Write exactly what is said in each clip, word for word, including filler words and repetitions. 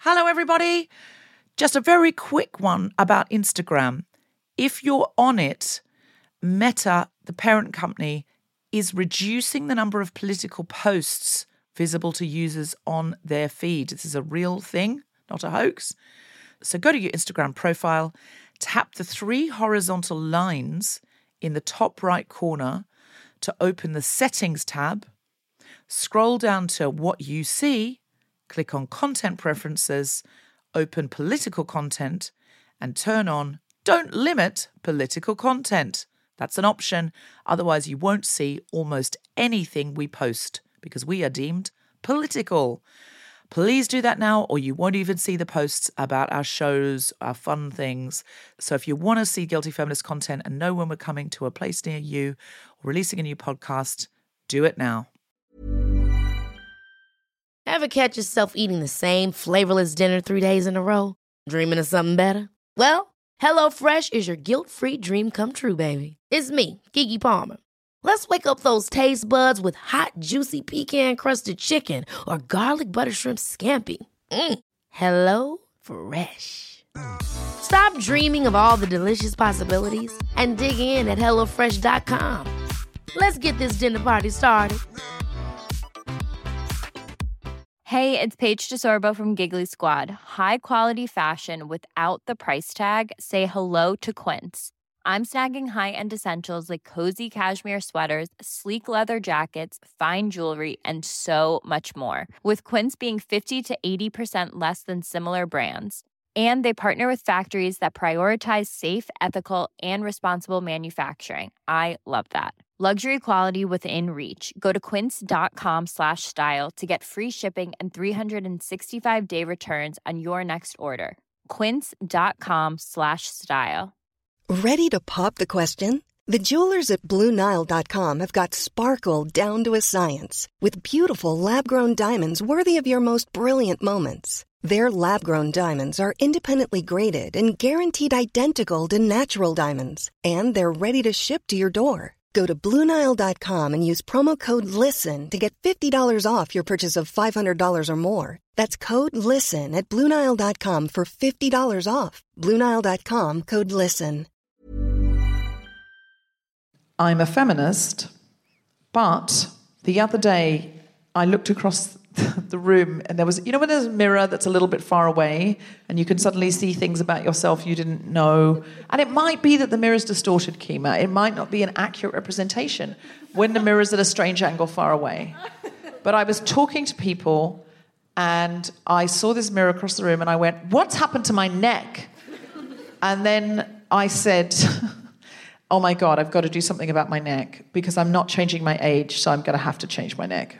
Hello, everybody. Just a very quick one about Instagram. If you're on it, Meta, the parent company, is reducing the number of political posts visible to users on their feed. This is a real thing, not a hoax. So go to your Instagram profile, tap the three horizontal lines in the top right corner to open the Settings tab, scroll down to What You See, click on Content Preferences, open Political Content, and turn on Don't Limit Political Content. That's an option. Otherwise, you won't see almost anything we post because we are deemed political. Please do that now, or you won't even see the posts about our shows, our fun things. So if you want to see Guilty Feminist content and know when we're coming to a place near you or releasing a new podcast, do it now. Ever catch yourself eating the same flavorless dinner three days in a row? Dreaming of something better? Well, HelloFresh is your guilt-free dream come true, baby. It's me, Keke Palmer. Let's wake up those taste buds with hot, juicy pecan-crusted chicken or garlic butter shrimp scampi. Mm. Hello Fresh. Stop dreaming of all the delicious possibilities and dig in at hello fresh dot com. Let's get this dinner party started. Hey, it's Paige DeSorbo from Giggly Squad. High quality fashion without the price tag. Say hello to Quince. I'm snagging high-end essentials like cozy cashmere sweaters, sleek leather jackets, fine jewelry, and so much more. With Quince being fifty to eighty percent less than similar brands. And they partner with factories that prioritize safe, ethical, and responsible manufacturing. I love that. Luxury quality within reach. Go to quince.com slash style to get free shipping and three sixty-five day returns on your next order. Quince.com slash style. Ready to pop the question? The jewelers at Blue Nile dot com have got sparkle down to a science with beautiful lab-grown diamonds worthy of your most brilliant moments. Their lab-grown diamonds are independently graded and guaranteed identical to natural diamonds, and they're ready to ship to your door. Go to Blue Nile dot com and use promo code LISTEN to get fifty dollars off your purchase of five hundred dollars or more. That's code LISTEN at Blue Nile dot com for fifty dollars off. Blue Nile dot com, code LISTEN. I'm a feminist, but the other day I looked across the room and there was, you know when there's a mirror that's a little bit far away and you can suddenly see things about yourself you didn't know, and it might be that the mirror's distorted, Kima. It might not be an accurate representation when the mirror's at a strange angle far away. But I was talking to people and I saw this mirror across the room and I went, what's happened to my neck? And then I said, oh my God, I've got to do something about my neck because I'm not changing my age, so I'm going to have to change my neck.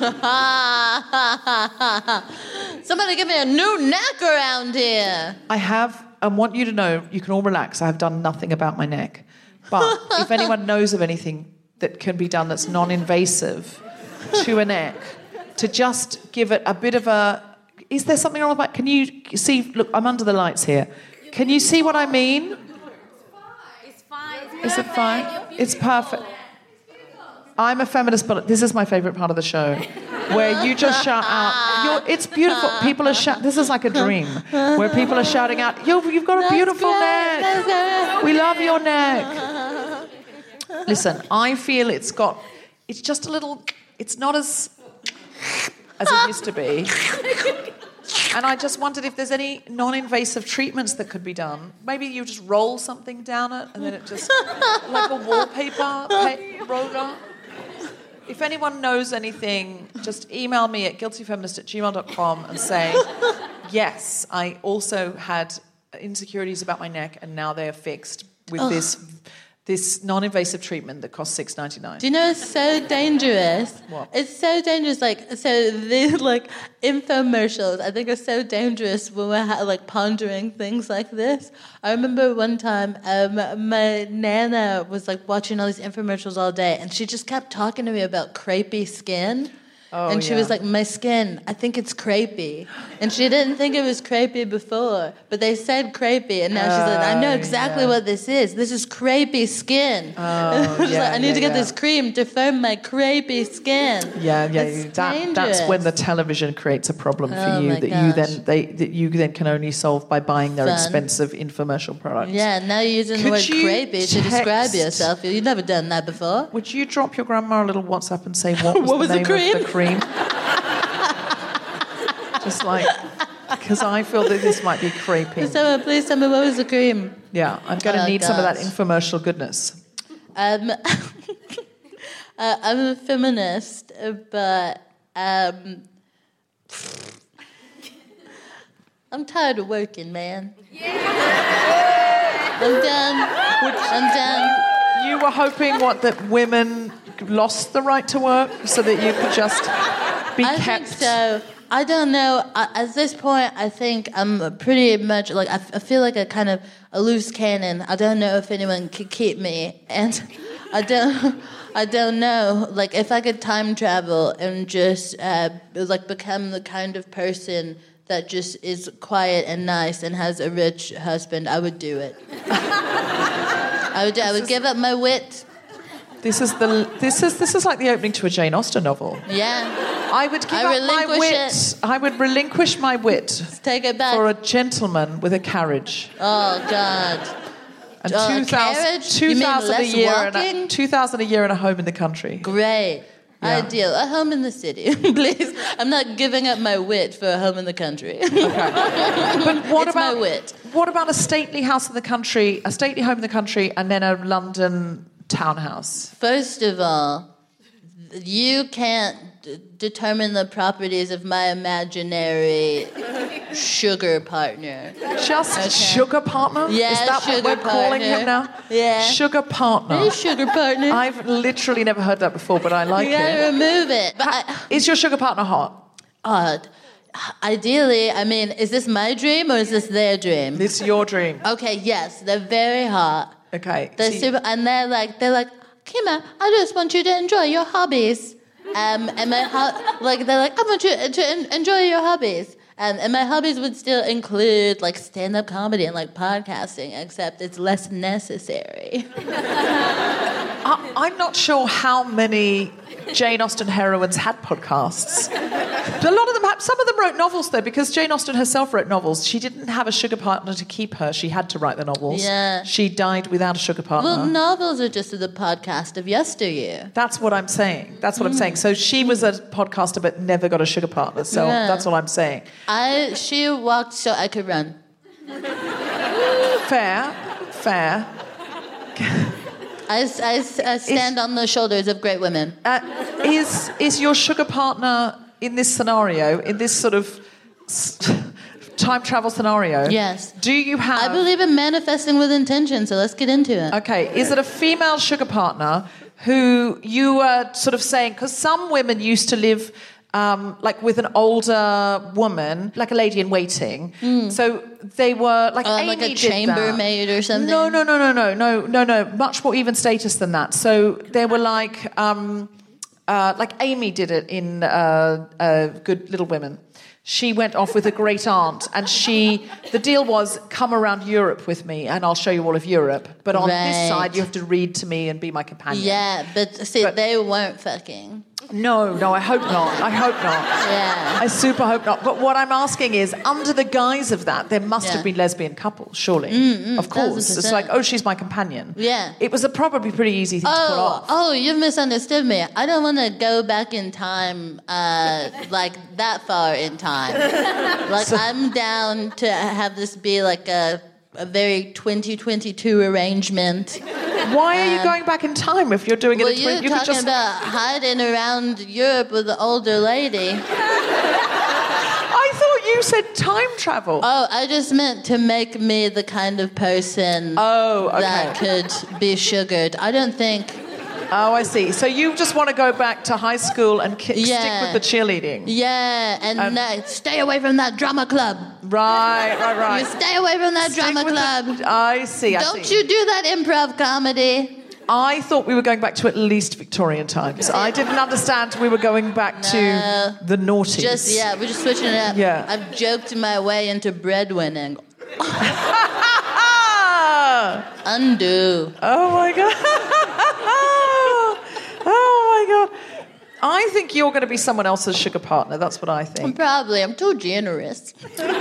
Somebody give me a new neck around here. I have, and want you to know, you can all relax, I have done nothing about my neck. But if anyone knows of anything that can be done that's non-invasive to a neck, to just give it a bit of a... Is there something wrong with my... Can you see... Look, I'm under the lights here. Can you see what I mean? It's fine. Is it fine? It's perfect. I'm a feminist, but this is my favourite part of the show, where you just shout out. You're, it's beautiful. People are shouting. This is like a dream, where people are shouting out, Yo, you've got a That's beautiful great. neck. That's great. We love your neck. Listen, I feel it's got, it's just a little, it's not as, as it used to be. And I just wondered if there's any non-invasive treatments that could be done. Maybe you just roll something down it and then it just, like a wallpaper pa- roller. If anyone knows anything, just email me at guiltyfeminist at gmail dot com and say, yes, I also had insecurities about my neck and now they are fixed with Ugh. this this non-invasive treatment that costs six dollars and ninety-nine cents. Do you know it's so dangerous? What? It's so dangerous. Like, so the like infomercials, I think are so dangerous when we're ha- like pondering things like this. I remember one time, um, my nana was like watching all these infomercials all day, and she just kept talking to me about crepey skin. Oh, and she yeah. was like, my skin, I think it's crepey. And she didn't think it was crepey before, but they said crepey, and now she's like, I know Oh, exactly yeah. what this is. This is crepey skin. Oh, she's yeah, like, I need yeah, to get yeah. this cream to firm my crepey skin. Yeah, yeah. It's That, that's when the television creates a problem for Oh, you my that you gosh. then they that you then can only solve by buying their Fun. expensive infomercial products. Yeah, now you're using the Could word you crepey to describe text- yourself. You've never done that before. Would you drop your grandma a little WhatsApp and say what was, What the was the name cream? of the cream? Just like, because I feel that this might be creepy. Someone, please tell me what was the cream. Yeah, I'm going to Oh, need some of that gosh. infomercial goodness. Um, uh, I'm a feminist, but um, I'm tired of working, man. I'm done. I'm done. You were hoping, what, that women lost the right to work so that you could just be I kept... think so. I don't know. I, at this point, I think I'm pretty much like I, f- I feel like a kind of a loose cannon. I don't know if anyone could keep me, and I don't. I don't know. Like if I could time travel and just uh, like become the kind of person that just is quiet and nice and has a rich husband, I would do it. I would. I would give up my wit. This is the this is this is like the opening to a Jane Austen novel. Yeah. I would give I up my relinquish wit. it. I would relinquish my wit Take it back. for a gentleman with a carriage. Oh God. And Uh, two thousand, carriage? two You mean thousand a less year and walking? a, two thousand a year and a home in the country. Great. Yeah. Ideal. A home in the city, please. I'm not giving up my wit for a home in the country. Okay. But what It's about my wit. what about a stately house in the country, a stately home in the country, and then a London townhouse? First of all, you can't d- determine the properties of my imaginary sugar partner. Just Okay. sugar partner? Yeah, Is that sugar what we're calling partner. him now? Yeah. Sugar partner. Hey, sugar partner. I've literally never heard that before, but I like you gotta it. remove it. But I, Is your sugar partner hot? odd. Ideally, I mean, is this my dream or is this their dream? It's your dream. Okay, yes, they're very hot. Okay. They're See- super, and they're like, they're like, Kima, I just want you to enjoy your hobbies. Um, and my ho- like, they're like, I want you to en- enjoy your hobbies. Um, and my hobbies would still include like stand-up comedy and like podcasting, except it's less necessary. I, I'm not sure how many Jane Austen heroines had podcasts. A lot of them had, some of them wrote novels though, because Jane Austen herself wrote novels. She didn't have a sugar partner to keep her. She had to write the novels. Yeah. She died without a sugar partner. Well, novels are just the podcast of yesteryear. That's what I'm saying. That's what I'm saying. So she was a podcaster but never got a sugar partner. So Yeah. that's what I'm saying. I she walked so I could run. Fair, fair. I, I, I stand on the shoulders of great women. Uh, is is your sugar partner in this scenario, in this sort of s- time travel scenario? Yes. Do you have? I believe in manifesting with intention, so let's get into it. Okay, is it a female sugar partner who you were sort of saying, because some women used to live um, like with an older woman, like a lady in waiting. So they were like Uh, Amy like a did chambermaid that. or something? No, no, no, no, no, no, no, no. Much more even status than that. So they were like, um, uh, like Amy did it in uh, uh, Good Little Women. She went off with a great aunt, and she. The deal was, come around Europe with me, and I'll show you all of Europe. But on this Right. side, you have to read to me and be my companion. Yeah, but see, But- they weren't fucking. No, no, I hope not. I hope not. Yeah. I super hope not. But what I'm asking is, under the guise of that, there must Yeah. have been lesbian couples, surely. of course. thousand It's like, percent. oh, she's my companion. Yeah. It was a probably pretty easy thing to pull Oh, off. oh, you've misunderstood me. I don't want to go back in time, uh, like that far in time. Like I'm down to have this be like a a very twenty twenty-two arrangement. Why are you going back in time if you're doing Well, it in you're twenty? You could talking just. about hiding around Europe with the older lady. I thought you said time travel. Oh, I just meant to make me the kind of person Oh, okay. that could be sugared. I don't think. Oh, I see. So you just want to go back to high school and ki- Yeah. stick with the cheerleading. Yeah, and Um, uh, stay away from that drama club. Right, right, right. You stay away from that Stick drama with club. the- I see, I Don't see. you do that improv comedy. I thought we were going back to at least Victorian times. I didn't understand we were going back No. to the noughties. Just, yeah, we're just switching it up. Yeah. I've joked my way into breadwinning. Undo. Oh, my God. Oh, my God. I think you're going to be someone else's sugar partner. That's what I think. Probably. I'm too generous.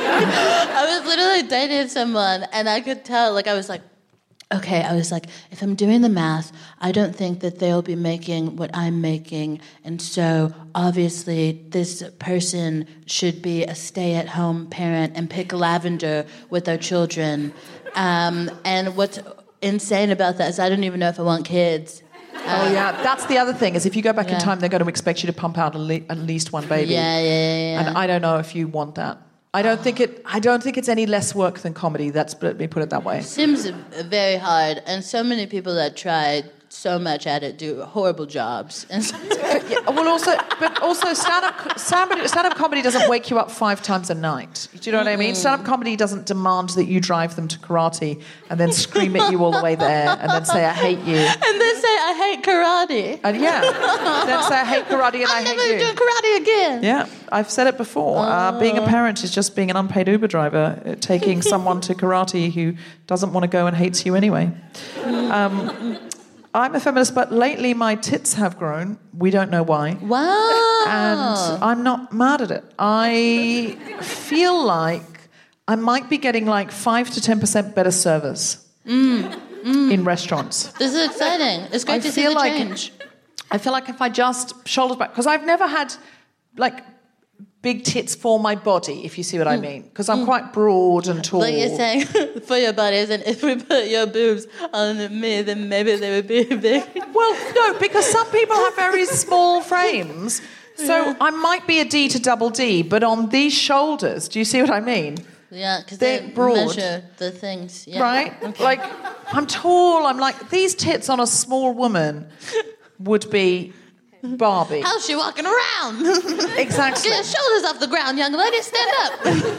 I was literally dating someone, and I could tell, like, I was like, okay, I was like, if I'm doing the math, I don't think that they'll be making what I'm making. And so, obviously, this person should be a stay-at-home parent and pick lavender with their children. Um, and what's insane about that is I don't even know if I want kids. Oh, yeah. That's the other thing, is if you go back Yeah. in time, they're going to expect you to pump out at le- at least one baby. Yeah, yeah, yeah, yeah. And I don't know if you want that. I don't think it. I don't think it's any less work than comedy. That's let me put it that way. Seems very hard, and so many people that try so much at it do horrible jobs. And so, Yeah, well, also, but also, stand-up, stand-up, stand-up comedy doesn't wake you up five times a night. Do you know what I mean? Stand-up comedy doesn't demand that you drive them to karate and then scream at you all the way there and then say, I hate you. and they say, I hate karate. And yeah, then say, I hate karate and I I'm hate never you. doing karate again. Yeah, I've said it before. Uh, being a parent is just being an unpaid Uber driver, uh, taking someone to karate who doesn't want to go and hates you anyway. Um, I'm a feminist, but lately my tits have grown. We don't know why. Wow. And I'm not mad at it. I feel like I might be getting like five to ten percent better service Mm. Mm. in restaurants. This is exciting. It's great I to see feel the like change. I feel like if I just shoulders back, because I've never had like big tits for my body, if you see what I mean, because I'm quite broad and tall. Like you're saying, for your bodies, and if we put your boobs on me, then maybe they would be big. Well, no, because some people have very small frames. So yeah. I might be a D to double D, but on these shoulders, do you see what I mean? Yeah, because They're they broad. measure the things. Yeah. Right? Okay. Like, I'm tall, I'm like, these tits on a small woman would be Barbie. How's she walking around? Exactly. Get your shoulders off the ground, young lady. Stand up.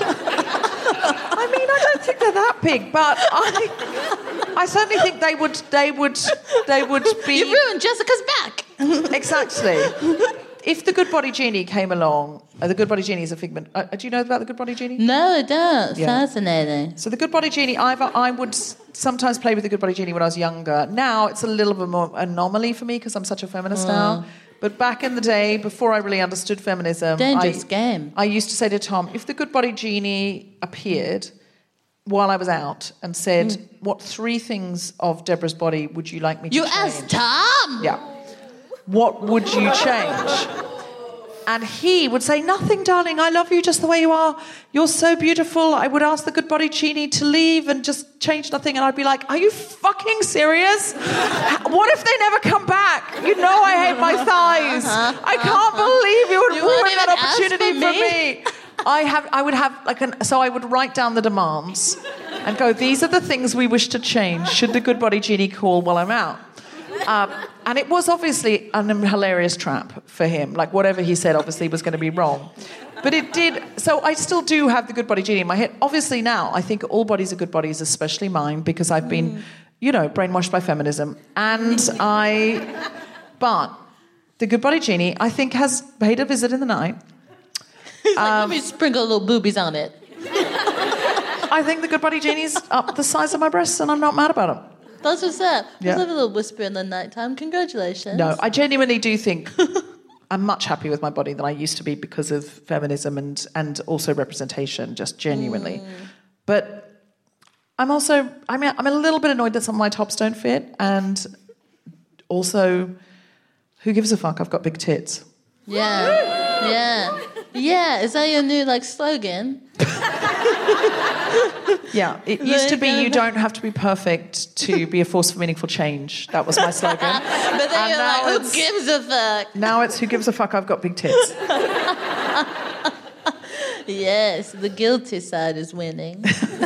I mean, I don't think they're that big, but I, I certainly think they would, they would, they would be. You ruined Jessica's back. Exactly. If the Good Body Genie came along, uh, the Good Body Genie is a figment. Uh, do you know about the Good Body Genie? No, I don't. Yeah. Fascinating. So the Good Body Genie, I've, I would sometimes play with the Good Body Genie when I was younger. Now it's a little bit more anomaly for me because I'm such a feminist Mm. now. But back in the day, before I really understood feminism, Dangerous I, game. I used to say to Tom, if the Good Body Genie appeared while I was out and said, Mm. what three things of Deborah's body would you like me to You change? asked Tom? Yeah. What would you change? And he would say, nothing, darling, I love you just the way you are. You're so beautiful. I would ask the Good Body Genie to leave and just change nothing. And I'd be like, are you fucking serious? What if they never come back? You know I hate my thighs. I can't believe you would You ruin wouldn't that even ask opportunity for for me? me. I have, I would have like an, so I would write down the demands and go, these are the things we wish to change. Should the Good Body Genie call while I'm out? Um, and it was obviously a hilarious trap for him. Like, whatever he said obviously was going to be wrong. But it did... So I still do have the Good Body Genie in my head. Obviously now, I think all bodies are good bodies, especially mine, because I've been, mm. you know, brainwashed by feminism. And I... But the Good Body Genie, I think, has paid a visit in the night. Like, um, let me sprinkle little boobies on it. I think the Good Body Genie's up the size of my breasts, and I'm not mad about it. That's what's up. Yeah. Just have a little whisper in the nighttime. Congratulations. No, I genuinely do think I'm much happier with my body than I used to be because of feminism and, and also representation, just genuinely. Mm. But I'm also, I mean, I'm a little bit annoyed that some of my tops don't fit, and also, who gives a fuck? I've got big tits. Yeah, yeah. Yeah, is that your new, like, slogan? Yeah, it used to be you don't have to be perfect to be a force for meaningful change. That was my slogan. But then and you're like, who gives a fuck? Now it's who gives a fuck, I've got big tits. Yes, the guilty side is winning.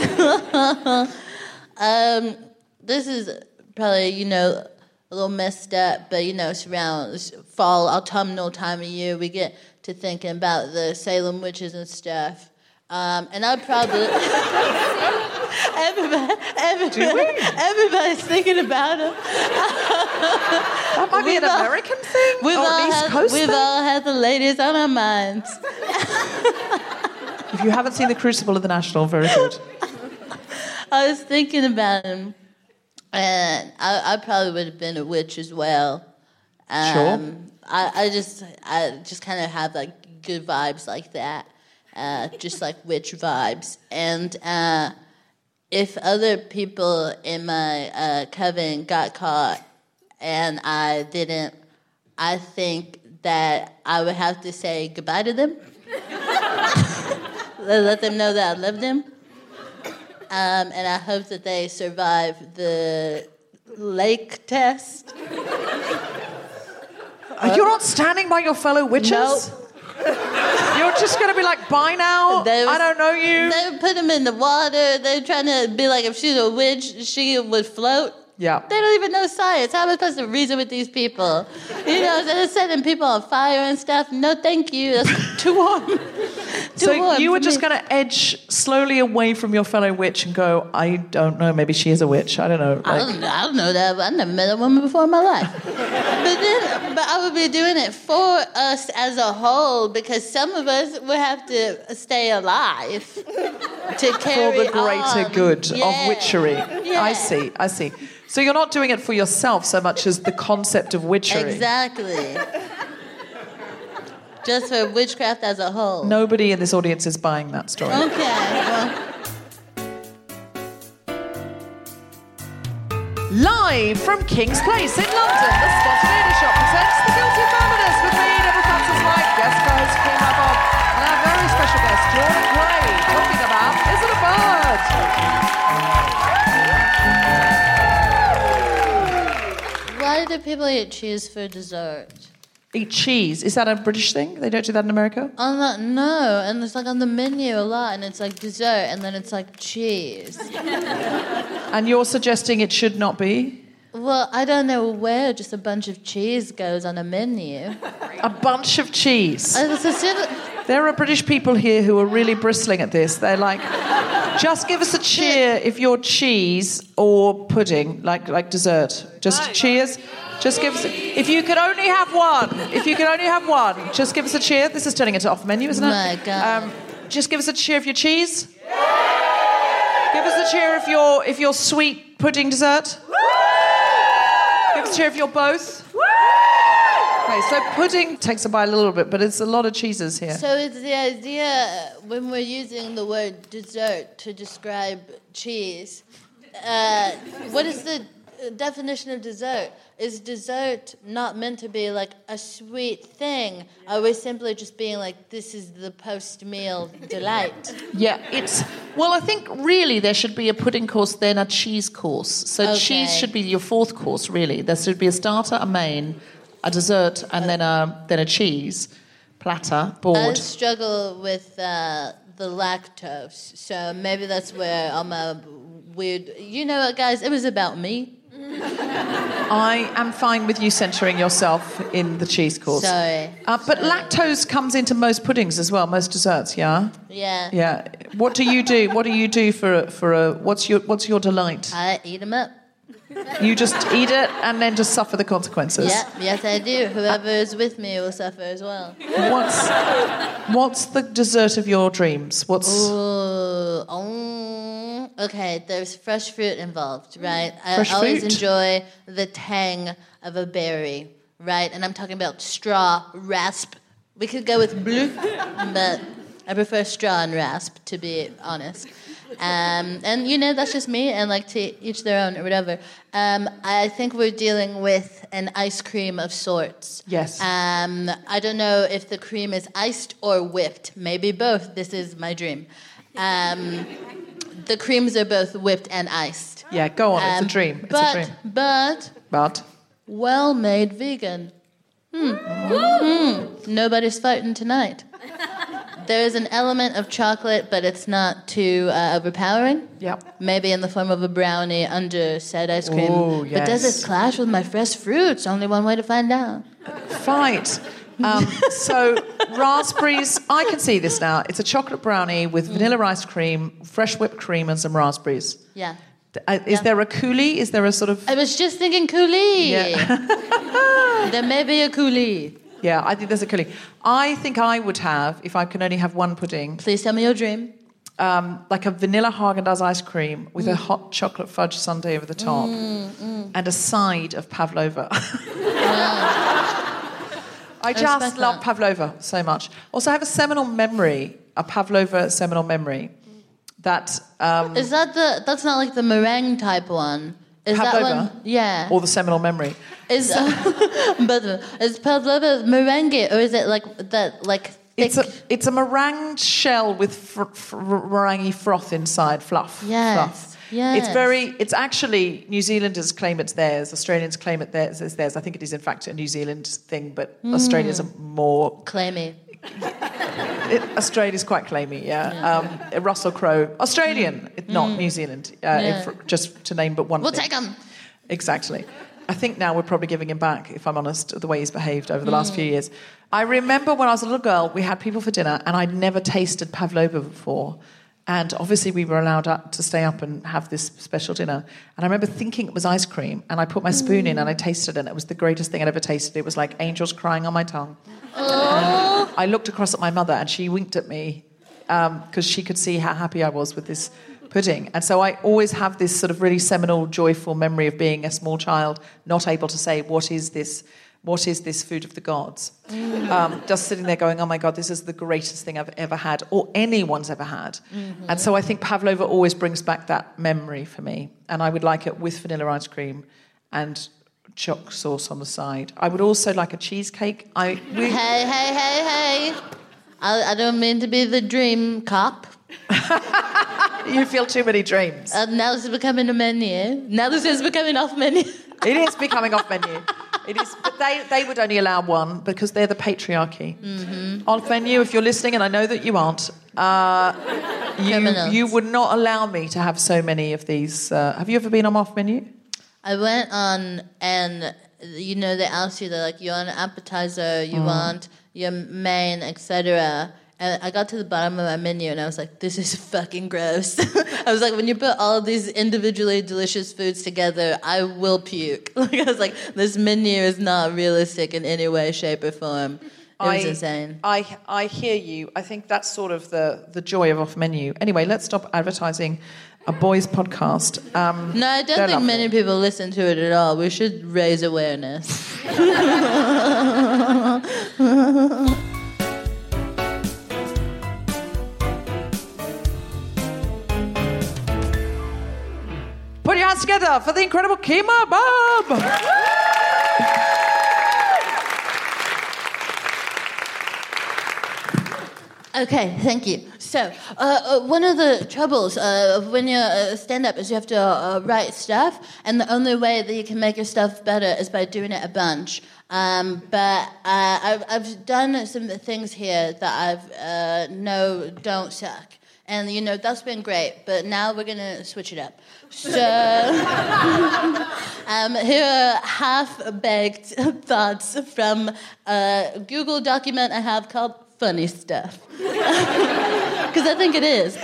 um, this is probably, you know, a little messed up, but, you know, it's around it's fall, autumnal time of year. We get to thinking about the Salem witches and stuff. Um, and I'd probably... everybody, everybody, everybody's thinking about them. That might be an all, American thing we've or all an East had, Coast We've thing. all had the ladies on our minds. If you haven't seen The Crucible of the National, very good. I was thinking about him, and I, I probably would have been a witch as well. Um, Sure. I, I just, I just kind of have like good vibes like that, uh, just like witch vibes. And uh, if other people in my uh, coven got caught and I didn't, I think that I would have to say goodbye to them. Let them know that I loved them. Um, and I hope that they survive the lake test. You're not standing by your fellow witches? Nope. You're just going to be like, bye now, They was- I don't know you. They would put them in the water. They're trying to be like, if she's a witch, she would float. Yeah. They don't even know science. How am I supposed to reason with these people? You know, they're setting people on fire and stuff. No, thank you. That's too warm. Too So warm you for were just me. going to edge slowly away from your fellow witch and go, I don't know, maybe she is a witch. I don't know. I Like, don't, I don't know that. I never met a woman before in my life. But then, but I would be doing it for us as a whole because some of us would have to stay alive to for carry the greater on. good Yeah. of witchery. Yeah. I see, I see. So you're not doing it for yourself so much as the concept of witchery. Exactly. Just for witchcraft as a whole. Nobody in this audience is buying that story. Okay. Well, Live from King's Place in London, the Spontaneity Shop presents The Guilty Feminist with me, Deborah Francis-White, guest host Kim Bob, and our very special guest, Jordan Gray, talking about Is It a Bird? why do people eat cheese for dessert? Eat cheese. Is that a British thing? They don't do that in America? On the, no, and it's like on the menu a lot, and it's like dessert, and then it's like cheese. And you're suggesting it should not be? Well, I don't know where just a bunch of cheese goes on a menu. A bunch of cheese. I was assume- There are British people here who are really bristling at this. They're like, just give us a cheer if you're cheese or pudding, like like dessert. Just cheers. Just give us. A, if you could only have one, if you could only have one, just give us a cheer. This is turning into off menu, isn't it? My God. Um, just give us a cheer if you're cheese. Give us a cheer if you're if you're sweet pudding dessert. Give us a cheer if you're both. Okay, so pudding takes a bite a little bit, but it's a lot of cheeses here. So it's the idea when we're using the word dessert to describe cheese. Uh, what is the definition of dessert? Is dessert not meant to be like a sweet thing? Are we simply just being like, this is the post-meal delight? Yeah, it's... Well, I think really there should be a pudding course, then a cheese course. So Okay. cheese should be your fourth course, really. There should be a starter, a main, a dessert, and then a then a cheese platter, I board. struggle with uh, the lactose, so maybe that's where I'm a weird... You know what, guys? It was about me. I am fine with you centering yourself in the cheese course. Sorry. Uh, but lactose comes into most puddings as well, most desserts, yeah? Yeah. Yeah. What do you do? What do you do for a, for a... What's your, what's your delight? I eat them up. You just eat it and then just suffer the consequences. Yeah, yes I do. Whoever is with me will suffer as well. What's what's the dessert of your dreams? What's Ooh, oh, okay, there's fresh fruit involved, right? Fresh I always fruit? enjoy the tang of a berry, right? And I'm talking about straw, rasp. We could go with blue, but I prefer straw and rasp, to be honest. Um, and, you know, that's just me, and, like, to each their own or whatever. Um, I think we're dealing with an ice cream of sorts. Yes. Um, I don't know if the cream is iced or whipped. Maybe both. This is my dream. Um, the creams are both whipped and iced. yeah? Go on. Um, it's a dream. It's but, a dream. But But well-made vegan. Hmm. Hmm. Nobody's fighting tonight. There is an element of chocolate, but it's not too uh, overpowering. Yep. Maybe in the form of a brownie under said ice cream. Ooh, But does yes. this clash with my fresh fruits? Only one way to find out. fight. Um, so raspberries. I can see this now. It's a chocolate brownie with vanilla ice cream, fresh whipped cream, and some raspberries. Yeah. Uh, is yeah. there a coulis? Is there a sort of... I was just thinking coulis. Yeah. There may be a coulis. Yeah, I think there's a coulis. I think I would have, if I can only have one pudding... Please tell me your dream. Um, like a vanilla Haagen-Dazs ice cream with mm. a hot chocolate fudge sundae over the top mm, mm. and a side of pavlova. yeah. I just I love that. Pavlova so much. Also, I have a seminal memory, a Pavlova seminal memory. That um, is that the? That's not like the meringue type one. Is Pavlova? That one? Yeah. Or the seminal memory. Is uh, but is Pavlova meringue or is it like that? Like thick? It's a it's a meringue shell with fr- fr- meringue froth inside, fluff. Yes. Fluff. Yes. It's very. It's actually New Zealanders claim it's theirs. Australians claim it theirs. It's theirs. I think it is in fact a New Zealand thing, but mm. Australians are more claimy. It, Australia's quite claimy, yeah. yeah. Um, Russell Crowe, Australian, mm. not mm. New Zealand, uh, yeah. if, just to name but one We'll thing. take him. Exactly. I think now we're probably giving him back, if I'm honest, the way he's behaved over the mm. last few years. I remember when I was a little girl, we had people for dinner, and I'd never tasted pavlova before. And obviously we were allowed up to stay up and have this special dinner. And I remember thinking it was ice cream, and I put my spoon mm. in and I tasted it, and it was the greatest thing I'd ever tasted. It was like angels crying on my tongue. Oh. I looked across at my mother, and she winked at me because um, she could see how happy I was with this pudding. And so I always have this sort of really seminal, joyful memory of being a small child, not able to say, what is this? What is this food of the gods? Mm. Um, just sitting there going, oh my God, this is the greatest thing I've ever had, or anyone's ever had. Mm-hmm. And so I think pavlova always brings back that memory for me. And I would like it with vanilla ice cream and choc sauce on the side. I would also like a cheesecake. I we... Hey, hey, hey, hey. I, I don't mean to be the dream cop. You feel too many dreams. Uh, now this is becoming a menu. Now this is becoming off menu. It is becoming off menu. It is, but they, they would only allow one because they're the patriarchy. Mm-hmm. Off menu, if you're listening, and I know that you aren't, uh, you, you would not allow me to have so many of these. Uh, have you ever been on off menu? I went on, and you know they ask you, they're like, you want an appetizer, you mm. want your main, et cetera. And I got to the bottom of my menu, and I was like, this is fucking gross. I was like, when you put all of these individually delicious foods together, I will puke. Like I was like, this menu is not realistic in any way, shape, or form. It I, was insane. I I hear you. I think that's sort of the, the joy of off menu. Anyway, let's stop advertising a boys' podcast. Um, no, I don't think lovely. Many people listen to it at all. We should raise awareness. Put your hands together for the incredible Kemah Bob! Okay, thank you. So, uh, uh, one of the troubles uh, of when you uh, stand up is you have to uh, write stuff, and the only way that you can make your stuff better is by doing it a bunch. Um, but uh, I've, I've done some things here that I've uh, know don't suck. And, you know, that's been great, but now we're going to switch it up. So, um, here are half-baked thoughts from a Google document I have called Funny Stuff. Because I think it is.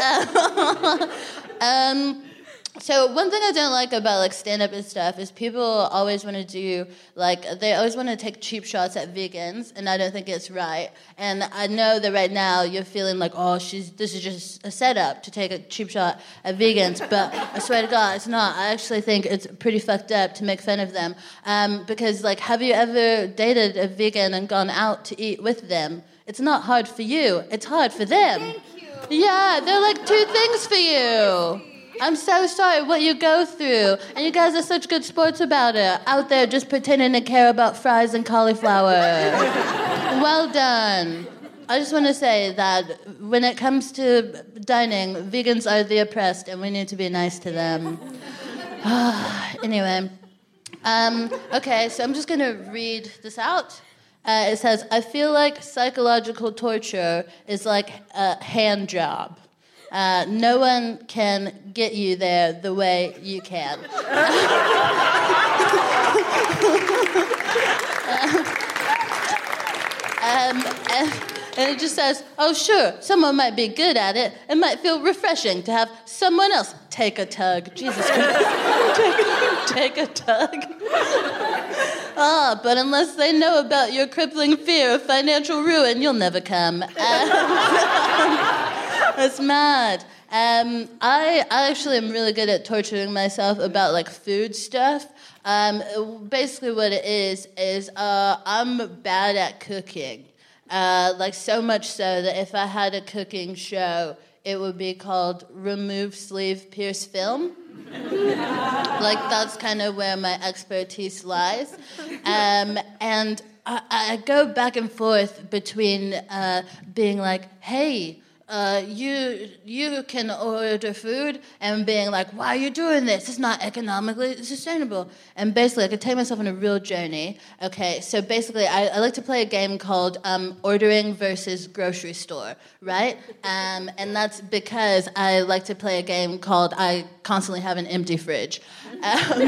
um, so one thing I don't like about, like, stand-up and stuff is people always want to do, like, they always want to take cheap shots at vegans, and I don't think it's right. And I know that right now you're feeling like, oh, she's this is just a setup to take a cheap shot at vegans, but I swear to God, it's not. I actually think it's pretty fucked up to make fun of them. Um, because, like, have you ever dated a vegan and gone out to eat with them? It's not hard for you. It's hard for them. Thank you. Yeah, they're like two things for you. I'm so sorry what you go through. And you guys are such good sports about it. Out there just pretending to care about fries and cauliflower. Well done. I just want to say that when it comes to dining, vegans are the oppressed, and we need to be nice to them. Anyway. Um, okay, so I'm just going to read this out. Uh, it says, I feel like psychological torture is like a hand job. Uh, no one can get you there the way you can. um, And it just says, oh, sure, someone might be good at it. It might feel refreshing to have someone else take a tug. Jesus Christ. take, take a tug. Ah, but unless they know about your crippling fear of financial ruin, you'll never come. Um, that's mad. Um, I, I actually am really good at torturing myself about, like, food stuff. Um, basically what it is, is uh, I'm bad at cooking. Uh, like, so much so that if I had a cooking show, it would be called Remove Sleeve Pierce Film. Like, that's kind of where my expertise lies. Um, and I, I go back and forth between uh, being like, hey, Uh, you you can order food, and being like, why are you doing this? It's not economically sustainable. And basically, I could take myself on a real journey. Okay, so basically, I, I like to play a game called um, Ordering versus Grocery Store, right? Um, and that's because I like to play a game called I Constantly Have an Empty Fridge. Um,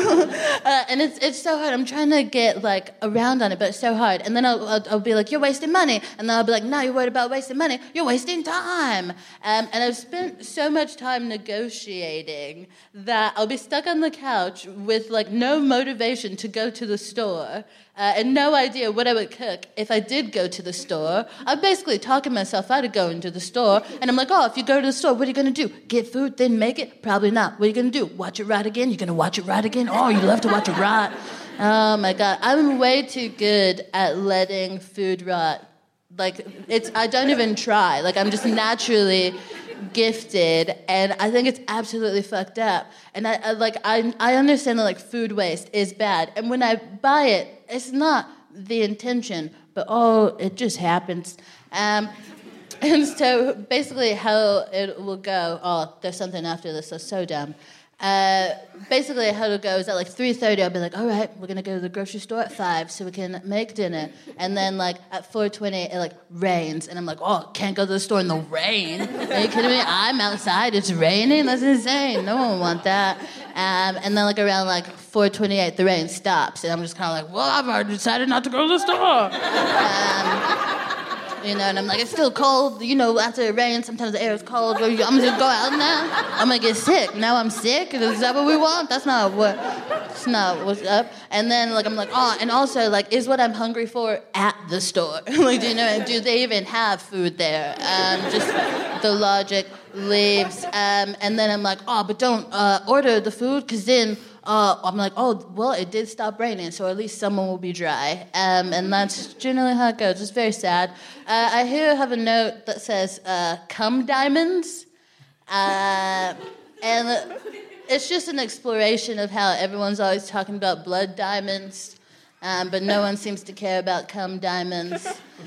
uh, and it's it's so hard. I'm trying to get, like, around on it, but it's so hard. And then I'll, I'll, I'll be like, you're wasting money. And then I'll be like, no, you're worried about wasting money. You're wasting time. Um, and I've spent so much time negotiating that I'll be stuck on the couch with, like, no motivation to go to the store uh, and no idea what I would cook if I did go to the store. I'm basically talking myself out of going to the store. And I'm like, oh, if you go to the store, what are you going to do? Get food, then make it? Probably not. What are you going to do? Watch it rot again? You're going to watch it rot again? Oh, you love to watch it rot. Oh, my God. I'm way too good at letting food rot. Like, it's, I don't even try. Like, I'm just naturally gifted, and I think it's absolutely fucked up. And I, I like, I, I understand that, like, food waste is bad. And when I buy it, it's not the intention, but, oh, it just happens. Um, and so, basically, how it will go, oh, there's something after this, that's so dumb. Uh, basically, how it goes at like three thirty, I'll be like, all right, we're going to go to the grocery store at five so we can make dinner. And then, like, at four twenty, it, like, rains. And I'm like, oh, can't go to the store in the rain. Are you kidding me? I'm outside. It's raining? That's insane. No one will want that. Um, and then, like, around, like, four twenty-eight, the rain stops. And I'm just kind of like, well, I've already decided not to go to the store. Um... You know, and I'm like, it's still cold. You know, after it rains, sometimes the air is cold. I'm just gonna go out now. I'm gonna get sick. Now I'm sick. Is that what we want? That's not what. That's not what's up. And then, like, I'm like, oh, and also, like, is what I'm hungry for at the store? Like, do you know? Do they even have food there? Um, just the logic leaves. Um, and then I'm like, oh, but don't uh, order the food, because then. Uh, I'm like, oh, well, it did stop raining, so at least someone will be dry. Um, and that's generally how it goes. It's very sad. Uh, I here have a note that says, uh, cum diamonds. Uh, and it's just an exploration of how everyone's always talking about blood diamonds, um, but no one seems to care about cum diamonds.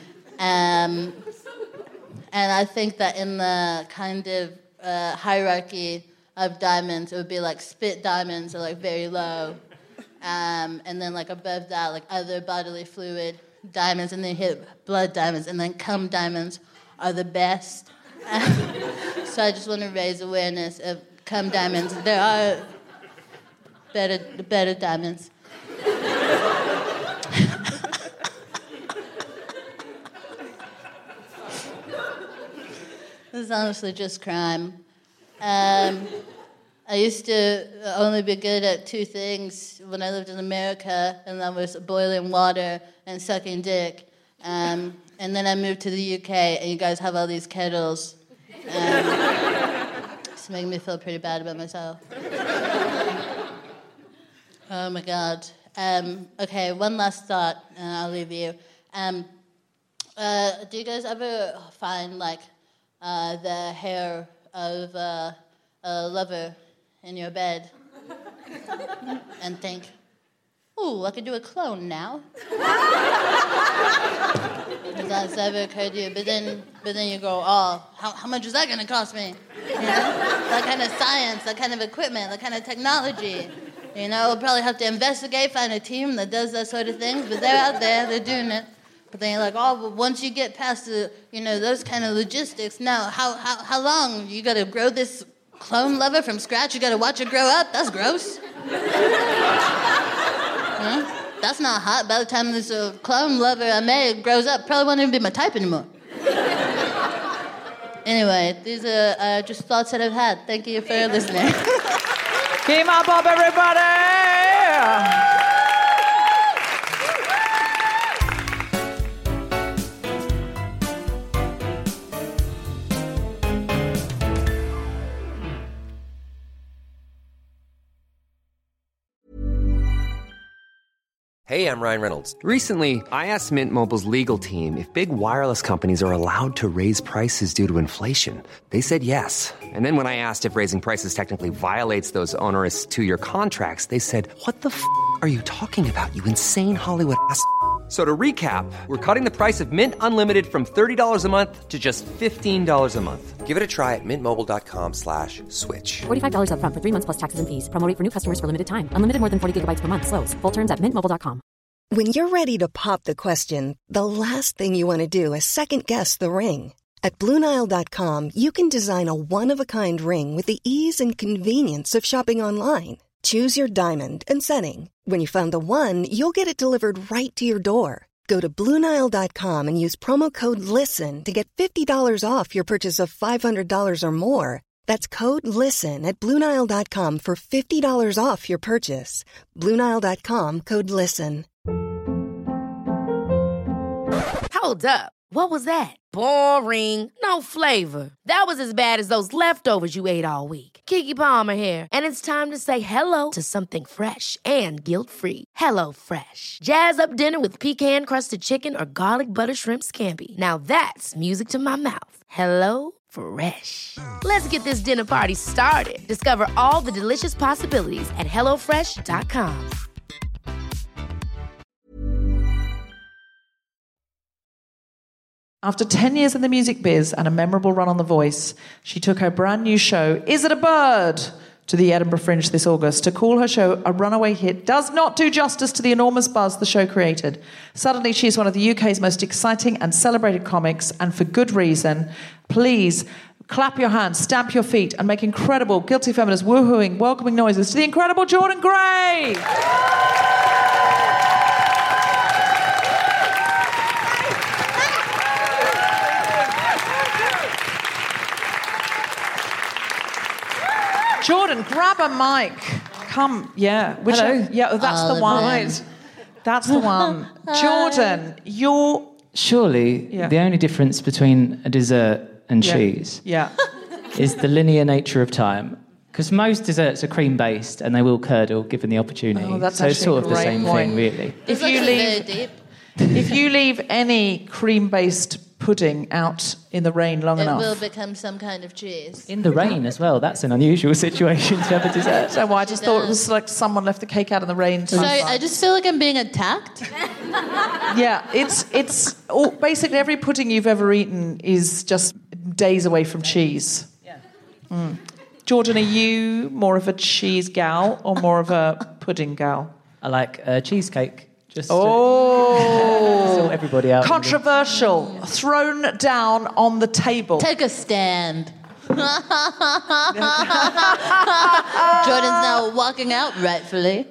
Um, and I think that in the kind of uh, hierarchy of diamonds, it would be like spit diamonds are like very low, um, and then like above that, like other bodily fluid diamonds, and then hit blood diamonds, and then cum diamonds are the best. So I just want to raise awareness of cum diamonds. There are better, better diamonds. This is honestly just crime. Um, I used to only be good at two things when I lived in America, and that was boiling water and sucking dick. Um, and then I moved to the U K, and you guys have all these kettles. Um, it's making me feel pretty bad about myself. Oh my God. Um, okay, one last thought, and I'll leave you. Um, uh, do you guys ever find, like, uh, the hair of uh, a lover in your bed and think, ooh, I could do a clone now? Has that ever occurred to you? But then, but then you go, oh, how, how much is that going to cost me? You know? That kind of science, that kind of equipment, that kind of technology. You know, we'll probably have to investigate, find a team that does that sort of things, but they're out there, they're doing it. But then you're like, oh, well, once you get past the, you know, those kind of logistics, now, how how how long? You got to grow this clone lover from scratch? You got to watch it grow up? That's gross. Huh? That's not hot. By the time this uh, clone lover I made grows up, probably won't even be my type anymore. Anyway, these are uh, just thoughts that I've had. Thank you for listening. Keep up, up, everybody! Hey, I'm Ryan Reynolds. Recently, I asked Mint Mobile's legal team if big wireless companies are allowed to raise prices due to inflation. They said yes. And then when I asked if raising prices technically violates those onerous two-year contracts, they said, what the f*** are you talking about, you insane Hollywood ass f- So to recap, we're cutting the price of Mint Unlimited from thirty dollars a month to just fifteen dollars a month. Give it a try at mintmobile.com slash switch. forty-five dollars up front for three months plus taxes and fees. Promo rate for new customers for limited time. Unlimited more than forty gigabytes per month. Slows full terms at mint mobile dot com. When you're ready to pop the question, the last thing you want to do is second-guess the ring. At Blue Nile dot com, you can design a one-of-a-kind ring with the ease and convenience of shopping online. Choose your diamond and setting. When you find the one, you'll get it delivered right to your door. Go to Blue Nile dot com and use promo code LISTEN to get fifty dollars off your purchase of five hundred dollars or more. That's code LISTEN at Blue Nile dot com for fifty dollars off your purchase. Blue Nile dot com, code LISTEN. Hold up. What was that? Boring. No flavor. That was as bad as those leftovers you ate all week. Keke Palmer here, and it's time to say hello to something fresh and guilt-free. Hello Fresh. Jazz up dinner with pecan-crusted chicken or garlic butter shrimp scampi. Now that's music to my mouth. Hello Fresh. Let's get this dinner party started. Discover all the delicious possibilities at hello fresh dot com. After ten years in the music biz and a memorable run on The Voice, she took her brand new show, Is It a Bird?, to the Edinburgh Fringe this August. To call her show a runaway hit does not do justice to the enormous buzz the show created. Suddenly, she's one of the U K's most exciting and celebrated comics, and for good reason. Please clap your hands, stamp your feet, and make incredible, guilty feminist, woohooing, welcoming noises to the incredible Jordan Gray! Jordan, grab a mic. Come, yeah. Which Hello. Yeah, oh, that's Oh, the one. man. Right. That's the one. Jordan, you're... Surely Yeah. the only difference between a dessert and Yeah. cheese Yeah. is the linear nature of time. Because most desserts are cream-based and they will curdle given the opportunity. Oh, that's so it's actually sort a of the great same point. thing, really. If It's you actually leave... very deep. If you leave any cream-based pudding out in the rain long It enough... will become some kind of cheese. In the rain as well. That's an unusual situation to have a dessert. So I just thought it was like someone left the cake out in the rain. Sorry, I just feel like I'm being attacked. Yeah, it's it's all, basically every pudding you've ever eaten is just days away from cheese. Yeah. Mm. Jordan, are you more of a cheese gal or more of a pudding gal? I like uh, cheesecake. Just to Oh, sort everybody out. controversial, thrown down on the table. Take a stand. Jordan's now walking out, rightfully.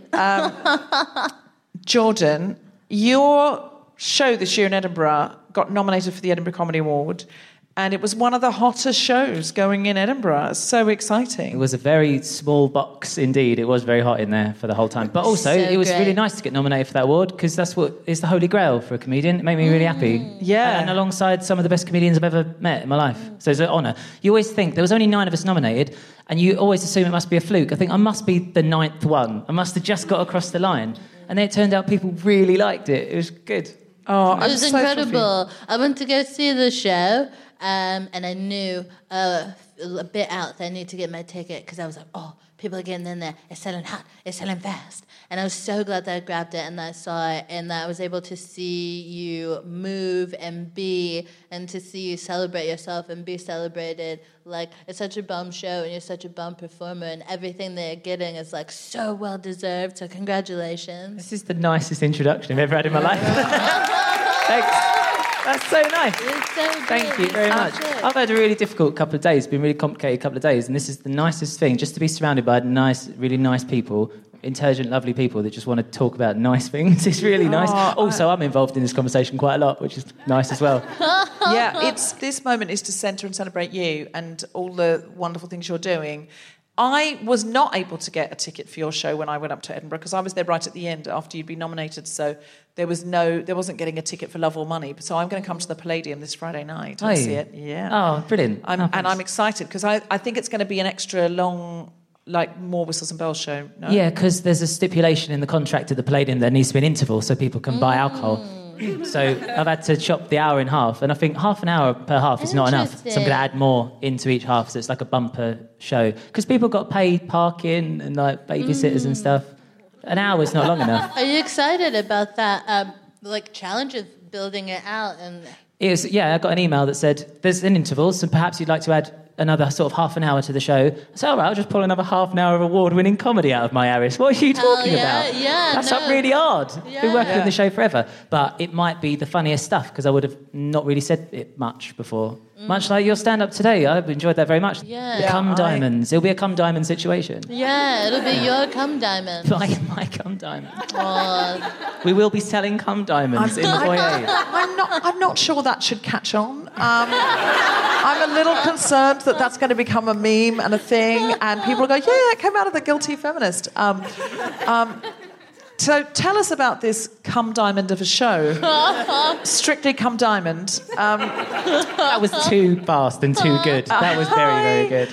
Jordan, your show this year in Edinburgh got nominated for the Edinburgh Comedy Award, and it was one of the hottest shows going in Edinburgh. It's so exciting. It was a very small box indeed. It was very hot in there for the whole time. But also, So it was great. really nice to get nominated for that award because that's what is the holy grail for a comedian. It made me really happy. Yeah. And alongside some of the best comedians I've ever met in my life. So it's an honour. You always think, there was only nine of us nominated, and you always assume it must be a fluke. I think I must be the ninth one. I must have just got across the line. And then it turned out people really liked it. It was good. Oh, It I'm was so incredible. I went to go see the show, um, and I knew uh, a bit out that I need to get my ticket because I was like, oh, people are getting in there. It's selling hot. It's selling fast. And I was so glad that I grabbed it and that I saw it and that I was able to see you move and be and to see you celebrate yourself and be celebrated. Like, it's such a bum show and you're such a bum performer and everything that you're getting is, like, so well-deserved. So congratulations. This is the nicest introduction I've ever had in my life. Thanks. That's so nice. It's so good. Thank you It's very so much. good. I've had a really difficult couple of days, been a really complicated couple of days, and this is the nicest thing, just to be surrounded by nice, really nice people, intelligent, lovely people that just want to talk about nice things. It's really nice. Oh, also, I'm involved in this conversation quite a lot, which is nice as well. Yeah, it's this moment is to centre and celebrate you and all the wonderful things you're doing. I was not able to get a ticket for your show when I went up to Edinburgh because I was there right at the end after you'd been nominated. So there was no, there wasn't getting a ticket for Love or Money. So I'm going to come to the Palladium this Friday night to Are see you? it. Yeah. Oh, brilliant. I'm, Oh, and thanks. I'm excited because I, I think it's going to be an extra long, like more Whistles and Bells show. No? Yeah, because there's a stipulation in the contract at the Palladium there needs to be an interval so people can buy alcohol. So I've had to chop the hour in half, and I think half an hour per half is not enough. So I'm Interesting. going to add more into each half, so it's like a bumper show. Because people got paid parking and like babysitters and stuff. An hour's not long enough. Are you excited about that, um, like, challenge of building it out? And It was, yeah, I got an email that said, there's an interval, so perhaps you'd like to add another sort of half an hour to the show. So, all right, I'll just pull another half an hour of award-winning comedy out of my Aris. What are you talking yeah, about? yeah, That's no. not really hard. Yeah. Been working Yeah. on the show forever. But it might be the funniest stuff, because I would have not really said it much before. Much like your stand-up today. I've enjoyed that very much. Yeah. The Yeah, cum I- diamonds. It'll be a cum diamond situation. yeah, it'll be your cum diamond. My, my cum diamond. Oh, We will be selling cum diamonds in the foyer. I'm not. I'm not sure that should catch on. Um, I'm a little concerned that that's going to become a meme and a thing, and people will go, "Yeah, it came out of the Guilty Feminist." Um, um, so tell us about this cum diamond of a show. Strictly cum diamond. Um, That was too fast and too good. That was very, very good.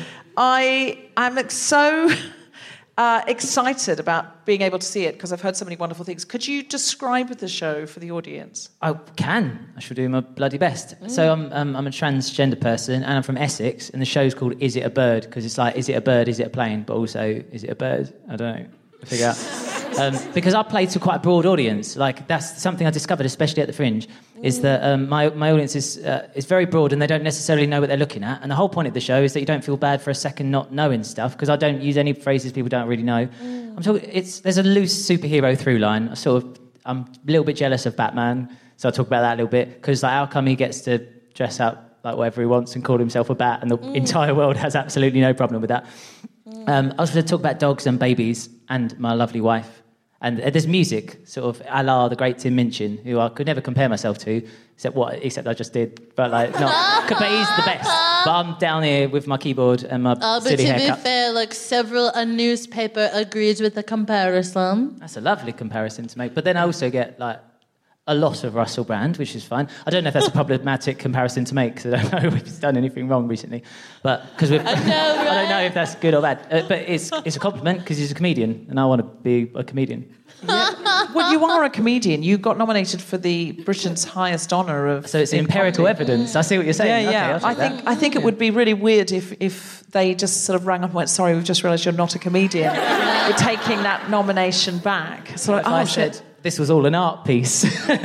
I am like so uh, excited about being able to see it because I've heard so many wonderful things. Could you describe the show for the audience? I can. I shall do my bloody best. So I'm um, I'm a transgender person and I'm from Essex, and the show's called Is It a Bird? Because it's like, is it a bird, is it a plane? But also, is it a bird? I don't know. I'll figure out. Um, because I play to quite a broad audience. Like, that's something I discovered, especially at the Fringe, is that um, my, my audience is, uh, is very broad and they don't necessarily know what they're looking at. And the whole point of the show is that you don't feel bad for a second not knowing stuff, because I don't use any phrases people don't really know. I'm talking, it's, there's a loose superhero through line. I sort of, I'm a little bit jealous of Batman, so I'll talk about that a little bit, because like, how come he gets to dress up like whatever he wants and call himself a bat, and the entire world has absolutely no problem with that. Um, I was going to talk about dogs and babies and my lovely wife. And uh, there's music, sort of a la the great Tim Minchin, who I could never compare myself to, except what, except I just did. But like, not, but he's the best. But I'm down here with my keyboard and my Uh, but silly to be haircut. fair, like several a newspaper agrees with the comparison. That's a lovely comparison to make. But then I also get like a lot of Russell Brand, which is fine. I don't know if that's a problematic comparison to make, because I don't know if he's done anything wrong recently. But because we've, I know, I don't know right? if that's good or bad. Uh, but it's it's a compliment because he's a comedian, and I want to be a comedian. Well, you are a comedian. You got nominated for the Britain's highest honour of. So it's in empirical comedy. evidence. I see what you're saying. Yeah, Okay, yeah. I'll I take that. think I think it would be really weird if if they just sort of rang up and went, "Sorry, we've just realised you're not a comedian. We're taking that nomination back." So like, If oh I shit. said this was all an art piece.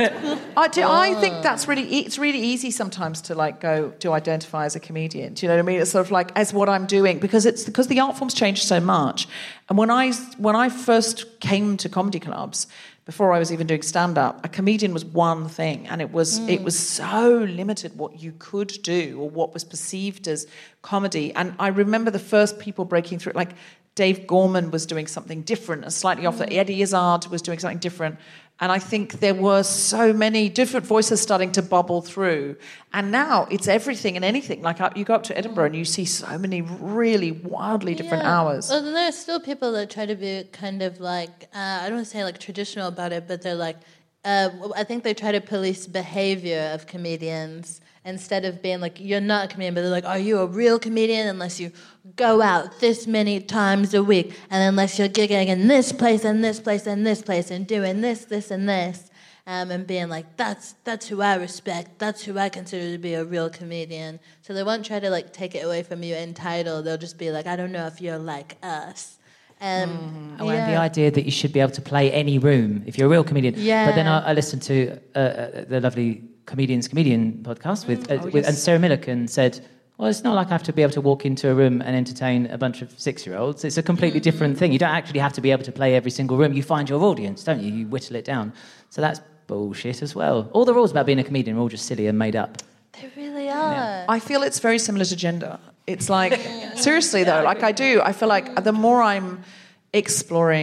I do. I think that's really. e- It's really easy sometimes to like go. Do I identify as a comedian? Do you know what I mean? It's sort of like as what I'm doing, because it's because the art form's changed so much. And when I when I first came to comedy clubs, before I was even doing stand up, a comedian was one thing, and it was it was so limited what you could do or what was perceived as comedy. And I remember the first people breaking through, like Dave Gorman was doing something different, and slightly off. The Eddie Izzard was doing something different. And I think there were so many different voices starting to bubble through. And now it's everything and anything. Like uh, you go up to Edinburgh and you see so many really wildly different Yeah. hours. Well, then there's still people that try to be kind of like, uh, I don't want to say like traditional about it, but they're like, uh, I think they try to police behavior of comedians instead of being like, you're not a comedian, but they're like, are you a real comedian unless you go out this many times a week, and unless you're gigging in this place and this place and this place and doing this, this and this, um, and being like, that's that's who I respect, that's who I consider to be a real comedian. So they won't try to like take it away from you in title. They'll just be like, I don't know if you're like us. Um, Oh, and yeah. the idea that you should be able to play any room if you're a real comedian. Yeah. But then I, I listened to uh, uh, the lovely Comedians Comedian podcast with, uh, Oh, with yes. and Sarah Millican said, well, it's not like I have to be able to walk into a room and entertain a bunch of six-year-olds. It's a completely different thing. You don't actually have to be able to play every single room. You find your audience, don't you? You whittle it down. So that's bullshit as well. All the rules about being a comedian are all just silly and made up. They really are. I feel it's very similar to gender. It's like, seriously though, like I do. I feel like the more I'm exploring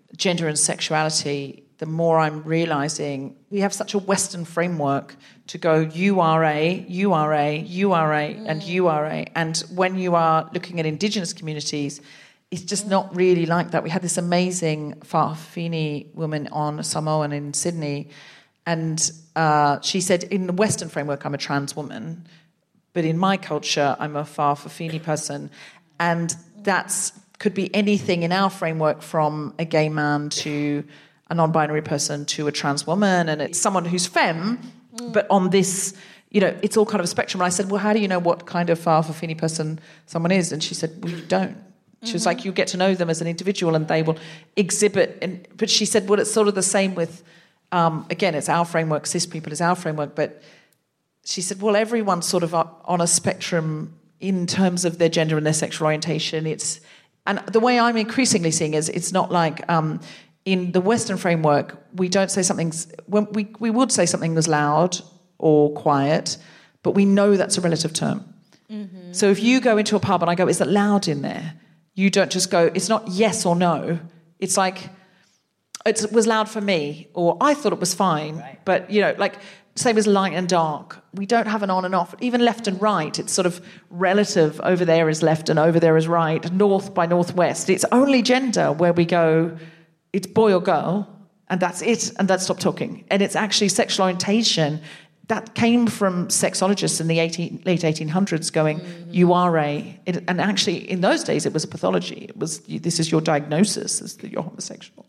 gender and sexuality, the more I'm realising we have such a Western framework to go you are a, you are a, you are a, mm. and you are a. And when you are looking at Indigenous communities, it's just mm. not really like that. We had this amazing Fa'afini woman on Samoan in Sydney, and uh, she said, in the Western framework, I'm a trans woman, but in my culture, I'm a Fa'afini person. And that's could be anything in our framework, from a gay man to a non-binary person to a trans woman, and it's someone who's femme, mm. but on this, you know, it's all kind of a spectrum. And I said, well, how do you know what kind of Fa'afini person someone is? And she said, well, you don't. She mm-hmm. was like, you get to know them as an individual and they will exhibit. And, but she said, well, it's sort of the same with, um, again, it's our framework, cis people is our framework, but she said, well, everyone's sort of on a spectrum in terms of their gender and their sexual orientation. It's, and the way I'm increasingly seeing is it's not like... Um, in the Western framework, we don't say something's... When we, we would say something was loud or quiet, but we know that's a relative term. Mm-hmm. So if you go into a pub and I go, is it loud in there? You don't just go, it's not yes or no. It's like, it was loud for me, or I thought it was fine. Right. But, you know, like, same as light and dark. We don't have an on and off. Even left and right, it's sort of relative. Over there is left and over there is right. North by northwest. It's only gender where we go... It's boy or girl, and that's it, and that's stop talking. And it's actually sexual orientation that came from sexologists in the eighteen, late eighteen hundreds going, mm-hmm. you are a... It, and actually, in those days, it was a pathology. It was, this is your diagnosis, is that you're homosexual.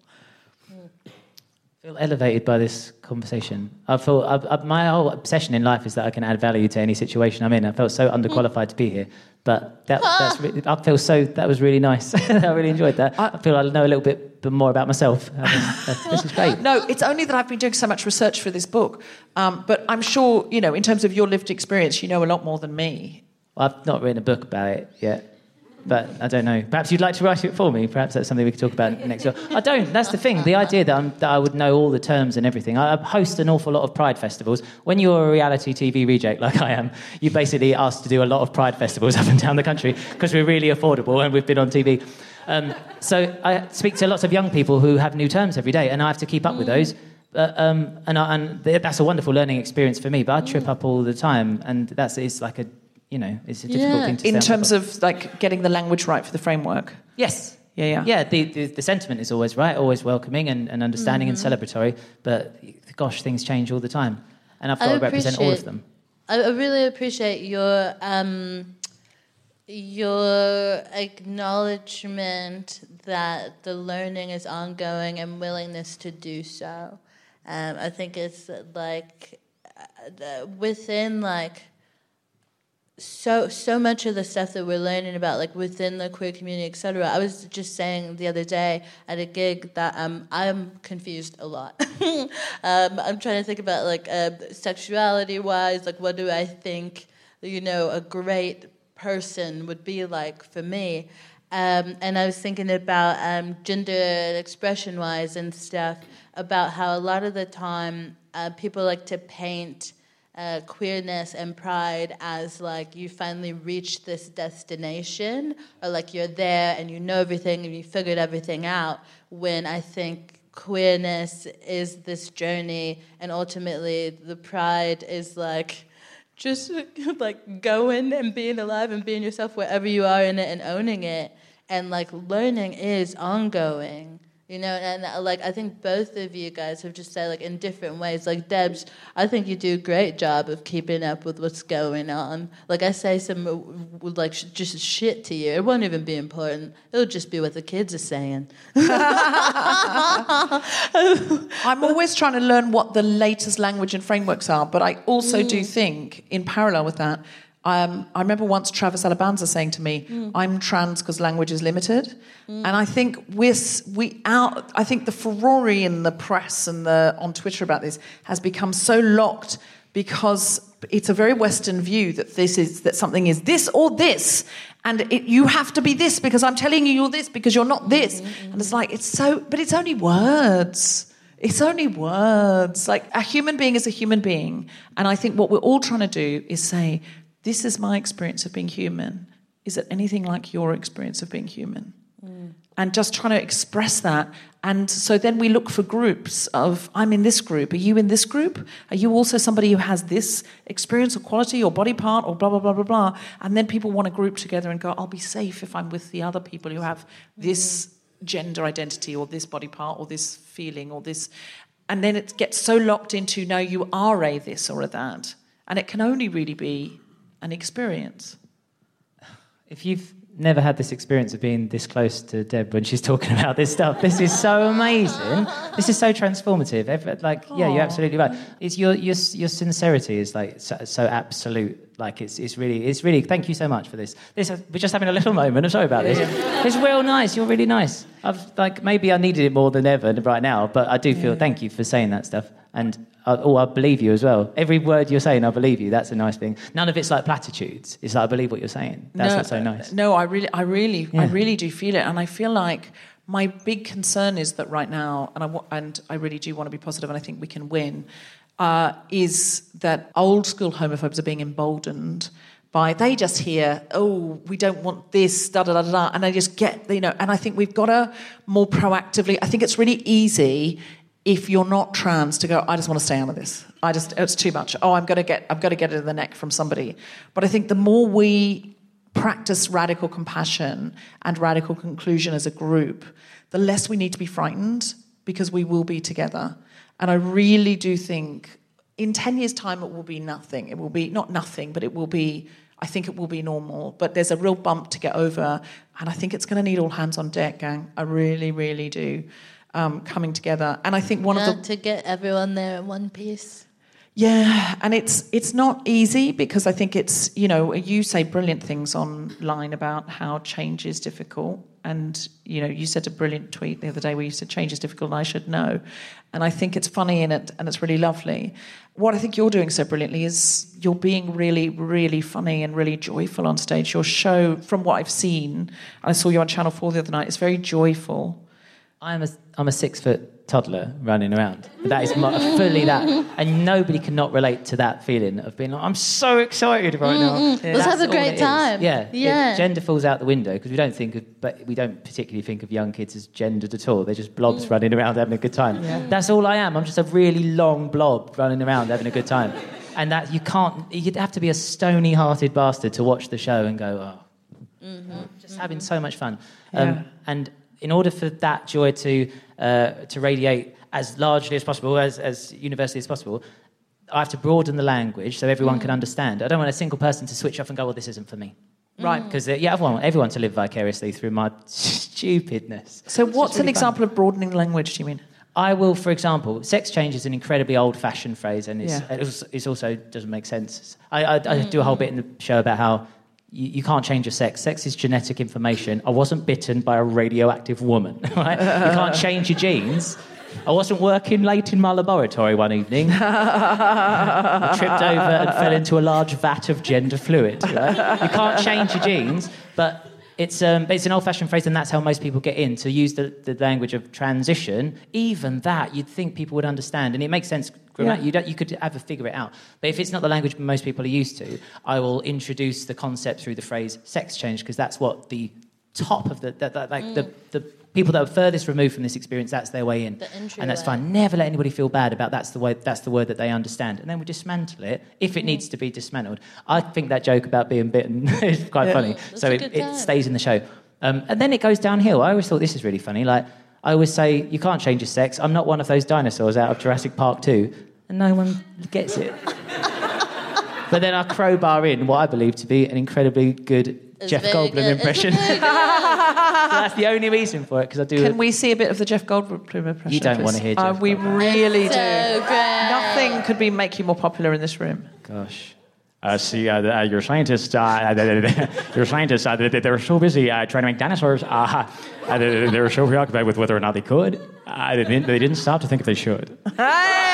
I feel elevated by this conversation. I feel I, I, my whole obsession in life is that I can add value to any situation I'm in. I felt so underqualified to be here, but that, that's really, I feel so. That was really nice. I really enjoyed that. I, I feel I know a little bit more about myself. I mean, this is great. No, it's only that I've been doing so much research for this book, um, but I'm sure, you know, in terms of your lived experience, you know a lot more than me. Well, I've not written a book about it yet. But I don't know. Perhaps you'd like to write it for me. Perhaps that's something we could talk about next year. I don't. That's the thing. The idea that, I'm, that I would know all the terms and everything. I host an awful lot of Pride festivals. When you're a reality T V reject like I am, you basically asked to do a lot of Pride festivals up and down the country because we're really affordable and we've been on T V. Um, so I speak to lots of young people who have new terms every day, and I have to keep up with those. Uh, um, and, I, and that's a wonderful learning experience for me. But I trip up all the time, and that's it's like a... You know, it's a difficult yeah. thing to in terms of like getting the language right for the framework. Yes. Yeah, yeah. Yeah, the, the, the sentiment is always right, always welcoming and, and understanding mm-hmm. and celebratory, but gosh, things change all the time. And I've got I to represent all of them. I really appreciate your um, your acknowledgement that the learning is ongoing and willingness to do so. Um, I think it's like uh, within like So so much of the stuff that we're learning about, like within the queer community, et cetera. I was just saying the other day at a gig that um, I'm confused a lot. um, I'm trying to think about like uh, sexuality-wise, like what do I think, you know, a great person would be like for me. Um, and I was thinking about um, gender expression-wise and stuff, about how a lot of the time uh, people like to paint Uh, queerness and pride as like you finally reached this destination, or like you're there and you know everything and you figured everything out, when I think queerness is this journey, and ultimately the pride is like just like going and being alive and being yourself wherever you are in it and owning it, and like learning is ongoing. You know, and uh, like I think both of you guys have just said, like in different ways. Like Debs, I think you do a great job of keeping up with what's going on. Like I say some uh, like sh- just shit to you, it won't even be important. It'll just be what the kids are saying. I'm always trying to learn what the latest language and frameworks are, but I also mm. do think, in parallel with that, Um, I remember once Travis Alabanza saying to me, mm. "I'm trans because language is limited," mm. and I think we're we out. I think the furore in the press and the on Twitter about this has become so locked because it's a very Western view that this is that something is this or this, and it, you have to be this because I'm telling you you're this because you're not this, mm-hmm. and it's like it's so, but it's only words. It's only words. Like a human being is a human being, and I think what we're all trying to do is say, this is my experience of being human. Is it anything like your experience of being human? Mm. And just trying to express that. And so then we look for groups of, I'm in this group. Are you in this group? Are you also somebody who has this experience or quality or body part or blah, blah, blah, blah, blah? And then people want to group together and go, I'll be safe if I'm with the other people who have this mm. gender identity or this body part or this feeling or this. And then it gets so locked into, no, you are a this or a that. And it can only really be an experience. If you've never had this experience of being this close to Deb when she's talking about this stuff, this is so amazing. This is so transformative. Every, like, Aww. yeah, you're absolutely right. It's your your your sincerity is like so, so absolute. Like it's it's really it's really. Thank you so much for this. This we're just having a little moment. I'm sorry about this. Yeah. It's real nice. You're really nice. I've like maybe I needed it more than ever right now, but I do feel. Yeah. Thank you for saying that stuff. And I, oh, I believe you as well. Every word you're saying, I believe you. That's a nice thing. None of it's like platitudes. It's like I believe what you're saying. That's no, what's so nice. No, I really, I really, yeah. I really do feel it, and I feel like my big concern is that right now, and I and I really do want to be positive, and I think we can win. Uh, is that old school homophobes are being emboldened by they just hear, oh, we don't want this, da da da da, and they just get, you know. And I think we've got to more proactively. I think it's really easy. If you're not trans, to go, I just want to stay out of this. I just, it's too much. Oh, I'm going to get, I've got to get it in the neck from somebody. But I think the more we practice radical compassion and radical conclusion as a group, the less we need to be frightened because we will be together. And I really do think in ten years' time it will be nothing. It will be, not nothing, but it will be, I think it will be normal. But there's a real bump to get over. And I think it's going to need all hands on deck, gang. I really, really do. Um, coming together, and I think one yeah, of the to get everyone there in one piece. Yeah, and it's it's not easy because I think it's, you know, you say brilliant things online about how change is difficult, and you know, you said a brilliant tweet the other day where you said change is difficult and I should know, and I think it's funny in it and it's really lovely. What I think you're doing so brilliantly is you're being really, really funny and really joyful on stage. Your show, from what I've seen, I saw you on Channel four the other night, it's very joyful. I'm a, I'm a six-foot toddler running around. That is my, fully that. And nobody can not relate to that feeling of being like, I'm so excited right now. Mm-hmm. Yeah. Let's have a great time. Yeah. yeah. It, gender falls out the window because we don't think of, but we don't particularly think of young kids as gendered at all. They're just blobs mm. running around having a good time. Yeah. That's all I am. I'm just a really long blob running around having a good time. And that you can't, you'd have to be a stony-hearted bastard to watch the show and go, oh, mm-hmm. just mm-hmm. having so much fun. Um, yeah. And in order for that joy to uh, to radiate as largely as possible, as, as universally as possible, I have to broaden the language so everyone mm. can understand. I don't want a single person to switch off and go, well, this isn't for me. Right. Because, uh, yeah, I want everyone to live vicariously through my stupidness. So what's really an example fun. of broadening the language, do you mean? I will, for example, sex change is an incredibly old-fashioned phrase, and it's, yeah. it's, it's also doesn't make sense. I, I, I mm. do a whole bit in the show about how You, you can't change your sex. Sex is genetic information. I wasn't bitten by a radioactive woman. Right? You can't change your genes. I wasn't working late in my laboratory one evening. I tripped over and fell into a large vat of gender fluid. Right? You can't change your genes, but it's um, it's an old-fashioned phrase, and that's how most people get in. To use the, the language of transition, even that you'd think people would understand, and it makes sense. Yeah. You, don't, you could ever figure it out. But if it's not the language most people are used to, I will introduce the concept through the phrase sex change, because that's what the top of the... the, the like mm. the, the people that are furthest removed from this experience, that's their way in. And that's fine. Never let anybody feel bad about that's the way. That's the word that they understand. And then we dismantle it if it mm. needs to be dismantled. I think that joke about being bitten is quite yeah. funny. That's so it, it stays in the show. Um, and then it goes downhill. I always thought this is really funny. Like, I always say, you can't change your sex. I'm not one of those dinosaurs out of Jurassic Park two. And no one gets it. But then I crowbar in what I believe to be an incredibly good it's Jeff Goldblum good. impression. So that's the only reason for it, because I do... Can a... we see a bit of the Jeff Goldblum impression? You don't please? want to hear Jeff uh, We Goldblum. really it's do. So great. Nothing could be make you more popular in this room. Gosh. Uh, see, uh, uh, your scientists, uh, your scientists, uh, they, they were so busy uh, trying to make dinosaurs. Uh, uh, they, they were so preoccupied with whether or not they could. Uh, they, didn't, they didn't stop to think if they should. Hey!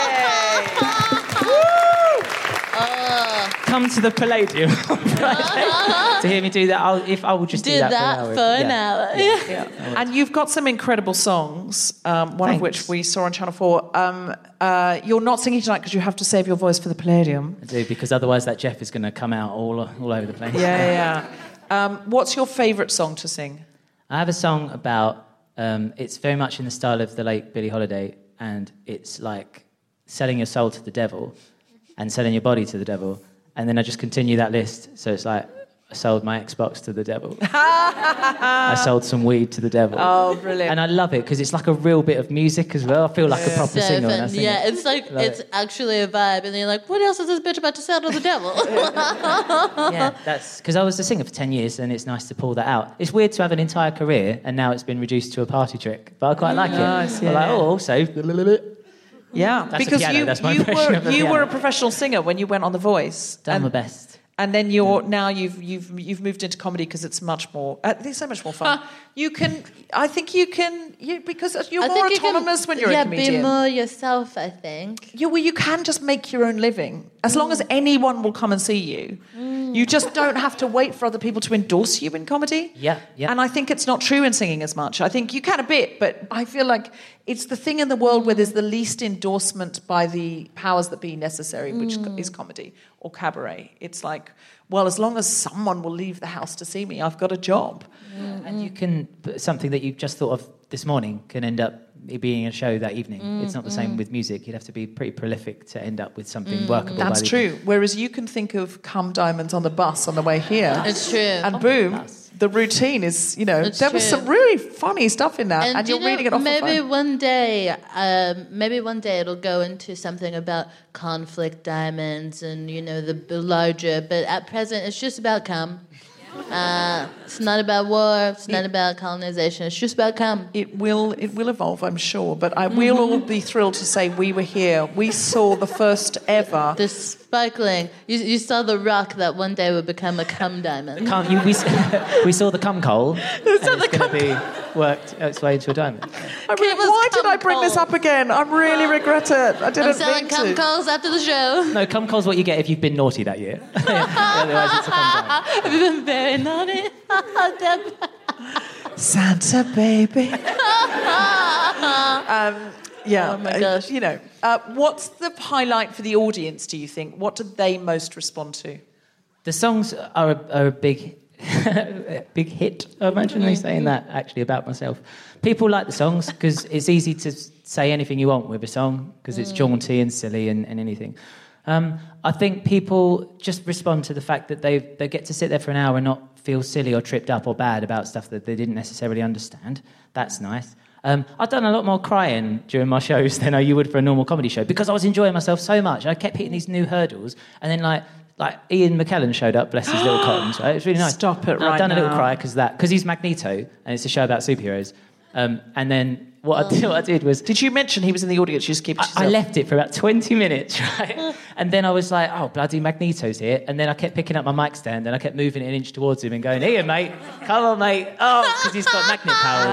Come to the Palladium on Friday to hear me do that. I'll, if I will just do, do that, that for an hour. For an yeah. hour. Yeah. Yeah. Yeah. And you've got some incredible songs, um, one Thanks. of which we saw on Channel four. Um, uh, you're not singing tonight because you have to save your voice for the Palladium. I do, because otherwise that Jeff is going to come out all all over the place. Yeah, yeah. Um, what's your favourite song to sing? I have a song about, um, it's very much in the style of the late Billie Holiday, and it's like selling your soul to the devil and selling your body to the devil. And then I just continue that list. So it's like, I sold my Xbox to the devil. I sold some weed to the devil. Oh, brilliant. And I love it because it's like a real bit of music as well. I feel like yeah. a proper so singer. Fun. I yeah, it's like, it's it. actually a vibe. And then you're like, what else is this bitch about to sell to the devil? yeah, that's because I was a singer for ten years and it's nice to pull that out. It's weird to have an entire career and now it's been reduced to a party trick. But I quite like it. Nice, yeah, I'm like, yeah. oh, also... Yeah, that's because piano, you, that's my you, were, of a you piano. were a professional singer when you went on The Voice. Done and, my best. And then you're now you've you've you've moved into comedy because it's much more. Uh, it's so much more fun. You can, I think you can, you because you're I more think you autonomous can, when you're yeah, a comedian. be more yourself. I think. You well, you can just make your own living as mm. long as anyone will come and see you. Mm. You just don't have to wait for other people to endorse you in comedy. Yeah, yeah. And I think it's not true in singing as much. I think you can a bit, but I feel like it's the thing in the world where there's the least endorsement by the powers that be necessary, which mm. is comedy or cabaret. It's like, well, as long as someone will leave the house to see me, I've got a job. Mm. And you can, something that you just thought of this morning can end up being a show that evening. Mm, it's not the mm. same with music. You'd have to be pretty prolific to end up with something mm. workable. That's by the true. evening. Whereas you can think of Cum Diamonds on the bus on the way here. It's true. And boom, That's... the routine is, you know, it's there true. was some really funny stuff in that. And, and you're you know, reading it off maybe the phone. one day, um, maybe one day it'll go into something about conflict diamonds and, you know, the, the larger. But at present, it's just about cum. Uh, it's not about war. It's not about colonization. It's just about cum. It will. It will evolve, I'm sure. But I will mm-hmm. all be thrilled to say we were here. We saw the first ever. The sparkling. You, you saw the rock that one day would become a cum diamond. Cum, you, we, we saw the cum coal. And it's going to be worked its way into a diamond. I mean, why did I bring coal. this up again? I really regret it. I didn't I'm selling mean cum to. coals after the show. No, cum coal's what you get if you've been naughty that year. Otherwise, it's a cum diamond. Have you been very naughty? Santa baby. um, yeah. Oh my gosh. Uh, you know, uh, what's the highlight for the audience? Do you think? What did they most respond to? The songs are a, are a big, a big hit. I imagine me saying that actually about myself. People like the songs because it's easy to say anything you want with a song because it's jaunty and silly and, and anything. Um, I think people just respond to the fact that they they get to sit there for an hour and not feel silly or tripped up or bad about stuff that they didn't necessarily understand. That's nice. Um, I've done a lot more crying during my shows than you would for a normal comedy show because I was enjoying myself so much. I kept hitting these new hurdles, and then like like Ian McKellen showed up, bless his little cottons. Right? It was really nice. Stop it and right I've done now. a little cry because that because he's Magneto and it's a show about superheroes. Um, and then what I, did, what I did was... Did you mention he was in the audience? You just keep it to I, I left it for about twenty minutes, right? And then I was like, oh, bloody Magneto's here. And then I kept picking up my mic stand and I kept moving it an inch towards him and going, here, mate, come on, mate. Oh, because he's got magnet powers.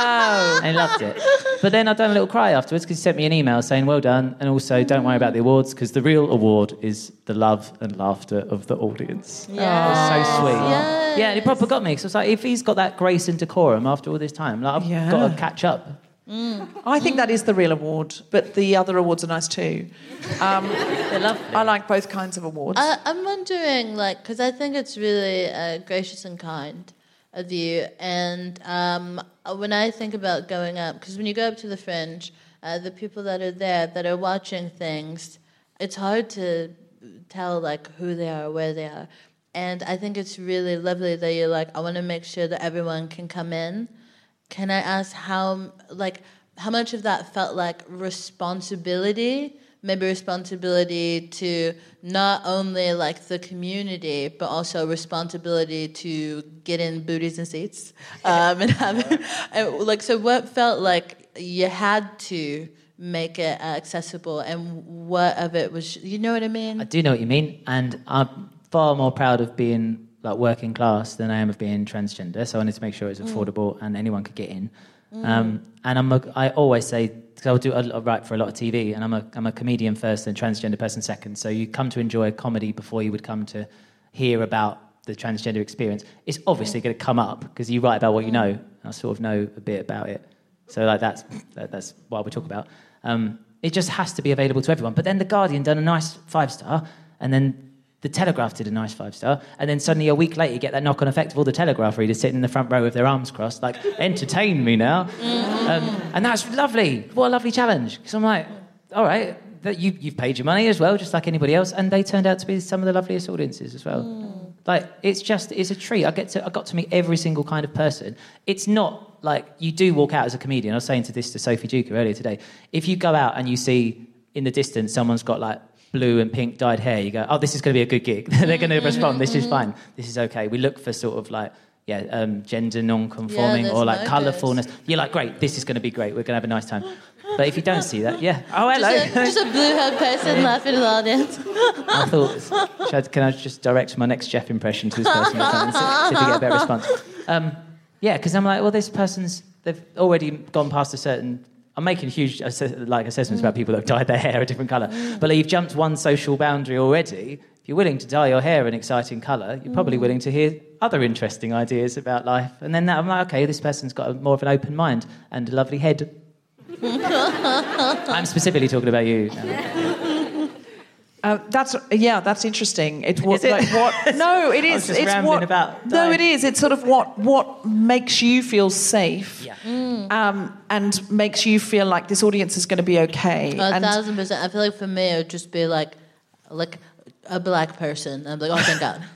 Oh. And he loved it. But then I'd done a little cry afterwards because he sent me an email saying, well done, and also don't worry about the awards because the real award is the love and laughter of the audience. Yeah. It was so sweet. Yes. Yeah, and it proper got me because I was like, if he's got that grace and decorum after all this time, like, I've Yeah. got to catch up. Mm. I think that is the real award, but the other awards are nice too. Um, They're lovely. I like both kinds of awards. I, I'm wondering, like, because I think it's really uh, gracious and kind of you. And um, when I think about going up, because when you go up to the Fringe, uh, the people that are there, that are watching things, it's hard to tell, like, who they are, where they are. And I think it's really lovely that you're like, I want to make sure that everyone can come in. Can I ask how, like, how much of that felt like responsibility? Maybe responsibility to not only, like, the community, but also responsibility to get in booties and seats. Um, and have, and, like, so what felt like you had to make it accessible, and what of it was, you know what I mean? I do know what you mean, and I'm far more proud of being like working class than I am of being transgender, so I wanted to make sure it was affordable mm. and anyone could get in. Mm. Um, and I'm a, I always say, because I do I write for a lot of T V, and I'm a I'm a comedian first and transgender person second. So you come to enjoy comedy before you would come to hear about the transgender experience. It's obviously going to come up because you write about what you know. And I sort of know a bit about it, so like that's that, that's what we talk about. Um, it just has to be available to everyone. But then The Guardian done a nice five star, and then The Telegraph did a nice five-star, and then suddenly a week later you get that knock-on effect of all the Telegraph readers sitting in the front row with their arms crossed, like, entertain me now. Mm-hmm. Um, and that's lovely. What a lovely challenge. Because I'm like, all right, that you, you've paid your money as well, just like anybody else, and they turned out to be some of the loveliest audiences as well. Mm. Like, it's just, it's a treat. I get to, I got to meet every single kind of person. It's not like you do walk out as a comedian. I was saying to this to Sophie Duker earlier today. If you go out and you see in the distance someone's got, like, blue and pink dyed hair, you go, oh, this is going to be a good gig. They're going to respond. This is fine. This is okay. We look for sort of like, yeah, um, gender non-conforming yeah, or like no colourfulness. You're like, great, this is going to be great. We're going to have a nice time. But if you don't see that, yeah. Oh, hello. Just a, just a blue-haired person laughing at the audience. I thought, should I, can I just direct my next Jeff impression to this person or something, see if you get a better response? Um, yeah, because I'm like, well, this person's, they've already gone past a certain... I'm making huge like assessments about people that have dyed their hair a different colour. But like, you've jumped one social boundary already. If you're willing to dye your hair an exciting colour, you're probably willing to hear other interesting ideas about life. And then that, I'm like, okay, this person's got a, more of an open mind and a lovely head. I'm specifically talking about you. Uh, that's yeah, that's interesting. It's what, Is it? like what? No, it I is. was just It's rambling what. about no, dying. it is. It's sort of what what makes you feel safe, Yeah. um, and makes you feel like this audience is going to be okay. A and thousand percent. I feel like for me, it would just be like, like a black person. I'm like, oh, thank God.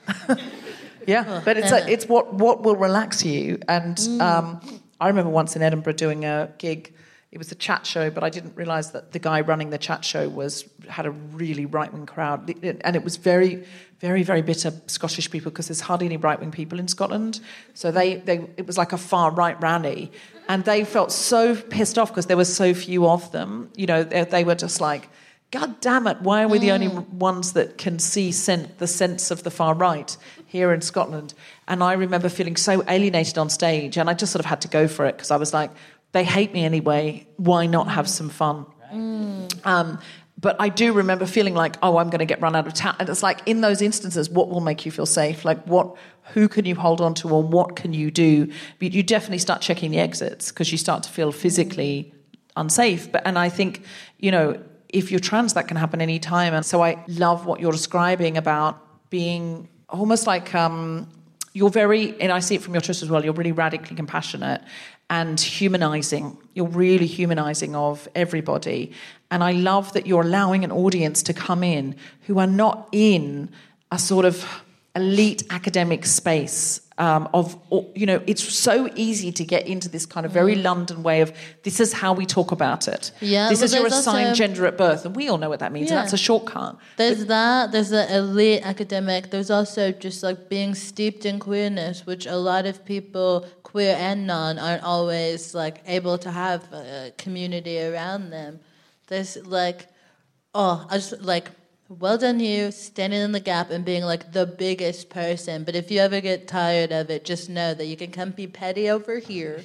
yeah, but it's like, it's what what will relax you. And um, I remember once in Edinburgh doing a gig. It was a chat show, but I didn't realise that the guy running the chat show was had a really right-wing crowd. And it was very, very, very bitter Scottish people because there's hardly any right-wing people in Scotland. So they, they it was like a far-right rally. And they felt so pissed off because there were so few of them. You know, they, they were just like, God damn it, why are we the only ones that can see sen- the sense of the far right here in Scotland? And I remember feeling so alienated on stage, and I just sort of had to go for it because I was like, they hate me anyway, why not have some fun? Mm. Um, but I do remember feeling like, oh, I'm going to get run out of town. And it's like, in those instances, what will make you feel safe? Like, what, who can you hold on to, or what can you do? But you definitely start checking the exits because you start to feel physically unsafe. But and I think, you know, if you're trans, that can happen any time. And so I love what you're describing about being almost like... Um, You're very, and I see it from your twist as well, you're really radically compassionate and humanising. You're really humanising of everybody. And I love that you're allowing an audience to come in who are not in a sort of elite academic space um, of, you know, it's so easy to get into this kind of very mm. London way of, this is how we talk about it. Yeah, this is your also, assigned gender at birth. And we all know what that means, yeah. and that's a shortcut. There's but, that, there's the elite academic, there's also just like being steeped in queerness, which a lot of people, queer and non, aren't always like able to have a community around them. There's like, oh, I just like... Well done you, standing in the gap and being like the biggest person. But if you ever get tired of it, just know that you can come be petty over here.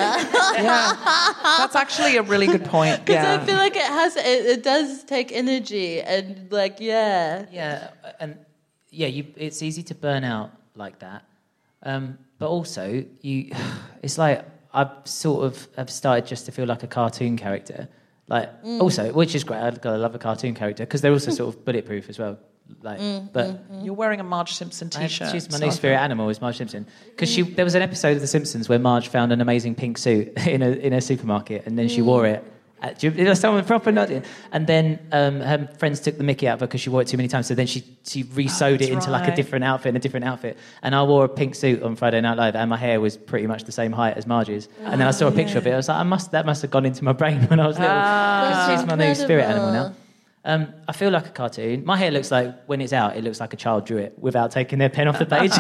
Yeah, that's actually a really good point. Because yeah. I feel like it has, it, it does take energy and like, yeah. Yeah, and yeah, you, it's easy to burn out like that. Um, but also, you, it's like I've sort of have started just to feel like a cartoon character. Like mm. also, which is great. I love a cartoon character because they're also sort of bulletproof as well. Like, mm, but mm, mm. You're wearing a Marge Simpson T-shirt. She's my so new spirit animal is Marge Simpson because she there was an episode of The Simpsons where Marge found an amazing pink suit in a in a supermarket and then she mm. wore it. At, you know, someone proper nodding, and then um, her friends took the mickey out of her because she wore it too many times. So then she she re-sewed oh, it into right. like a different outfit and a different outfit. And I wore a pink suit on Friday Night Live, and my hair was pretty much the same height as Marge's. Oh, and then I saw a picture yeah. of it. I was like, I must that must have gone into my brain when I was little. Because oh, she's my new spirit animal now. Um, I feel like a cartoon. My hair looks like, when it's out, it looks like a child drew it without taking their pen off the page.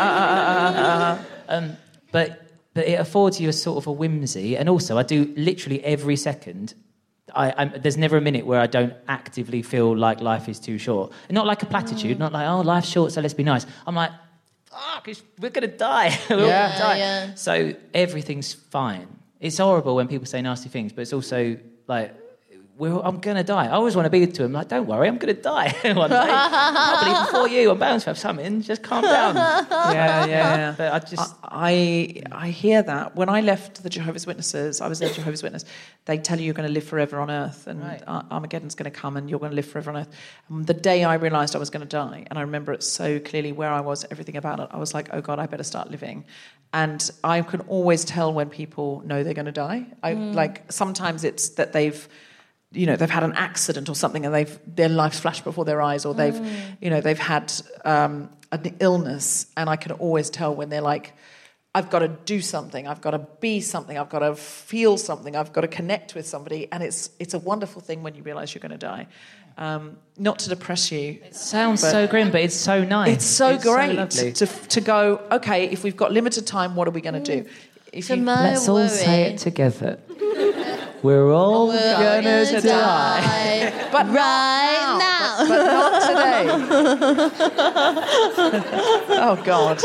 um, but but it affords you a sort of a whimsy, and also I do literally every second. I, I'm, there's never a minute where I don't actively feel like life is too short. And not like a platitude, mm. not like, oh, life's short, so let's be nice. I'm like, fuck, we're going to die. we're all yeah, going to die. Yeah. So everything's fine. It's horrible when people say nasty things, but it's also like, we're, I'm going to die. I always want to be to him like, don't worry, I'm going to die one day. Probably before you, I'm bound to have something. Just calm down. Yeah, yeah, yeah. But I just... I, I hear that. When I left the Jehovah's Witnesses, I was a Jehovah's Witness, they tell you you're going to live forever on earth and right. Armageddon's going to come and you're going to live forever on earth. And the day I realised I was going to die, and I remember it so clearly where I was, everything about it, I was like, oh God, I better start living. And I can always tell when people know they're going to die. I mm. like sometimes it's that they've, you know, they've had an accident or something, and they've their life's flashed before their eyes, or they've, mm. you know, they've had um, an illness, and I can always tell when they're like, I've got to do something, I've got to be something, I've got to feel something, I've got to connect with somebody, and it's it's a wonderful thing when you realise you're going to die. Um, not to depress you. It sounds so grim, but it's so nice. It's so it's great so to to go, okay, if we've got limited time, what are we going to do? If you, let's all say it together. We're all We're gonna, gonna die. die. But right now. now. But, but not today. Oh, God.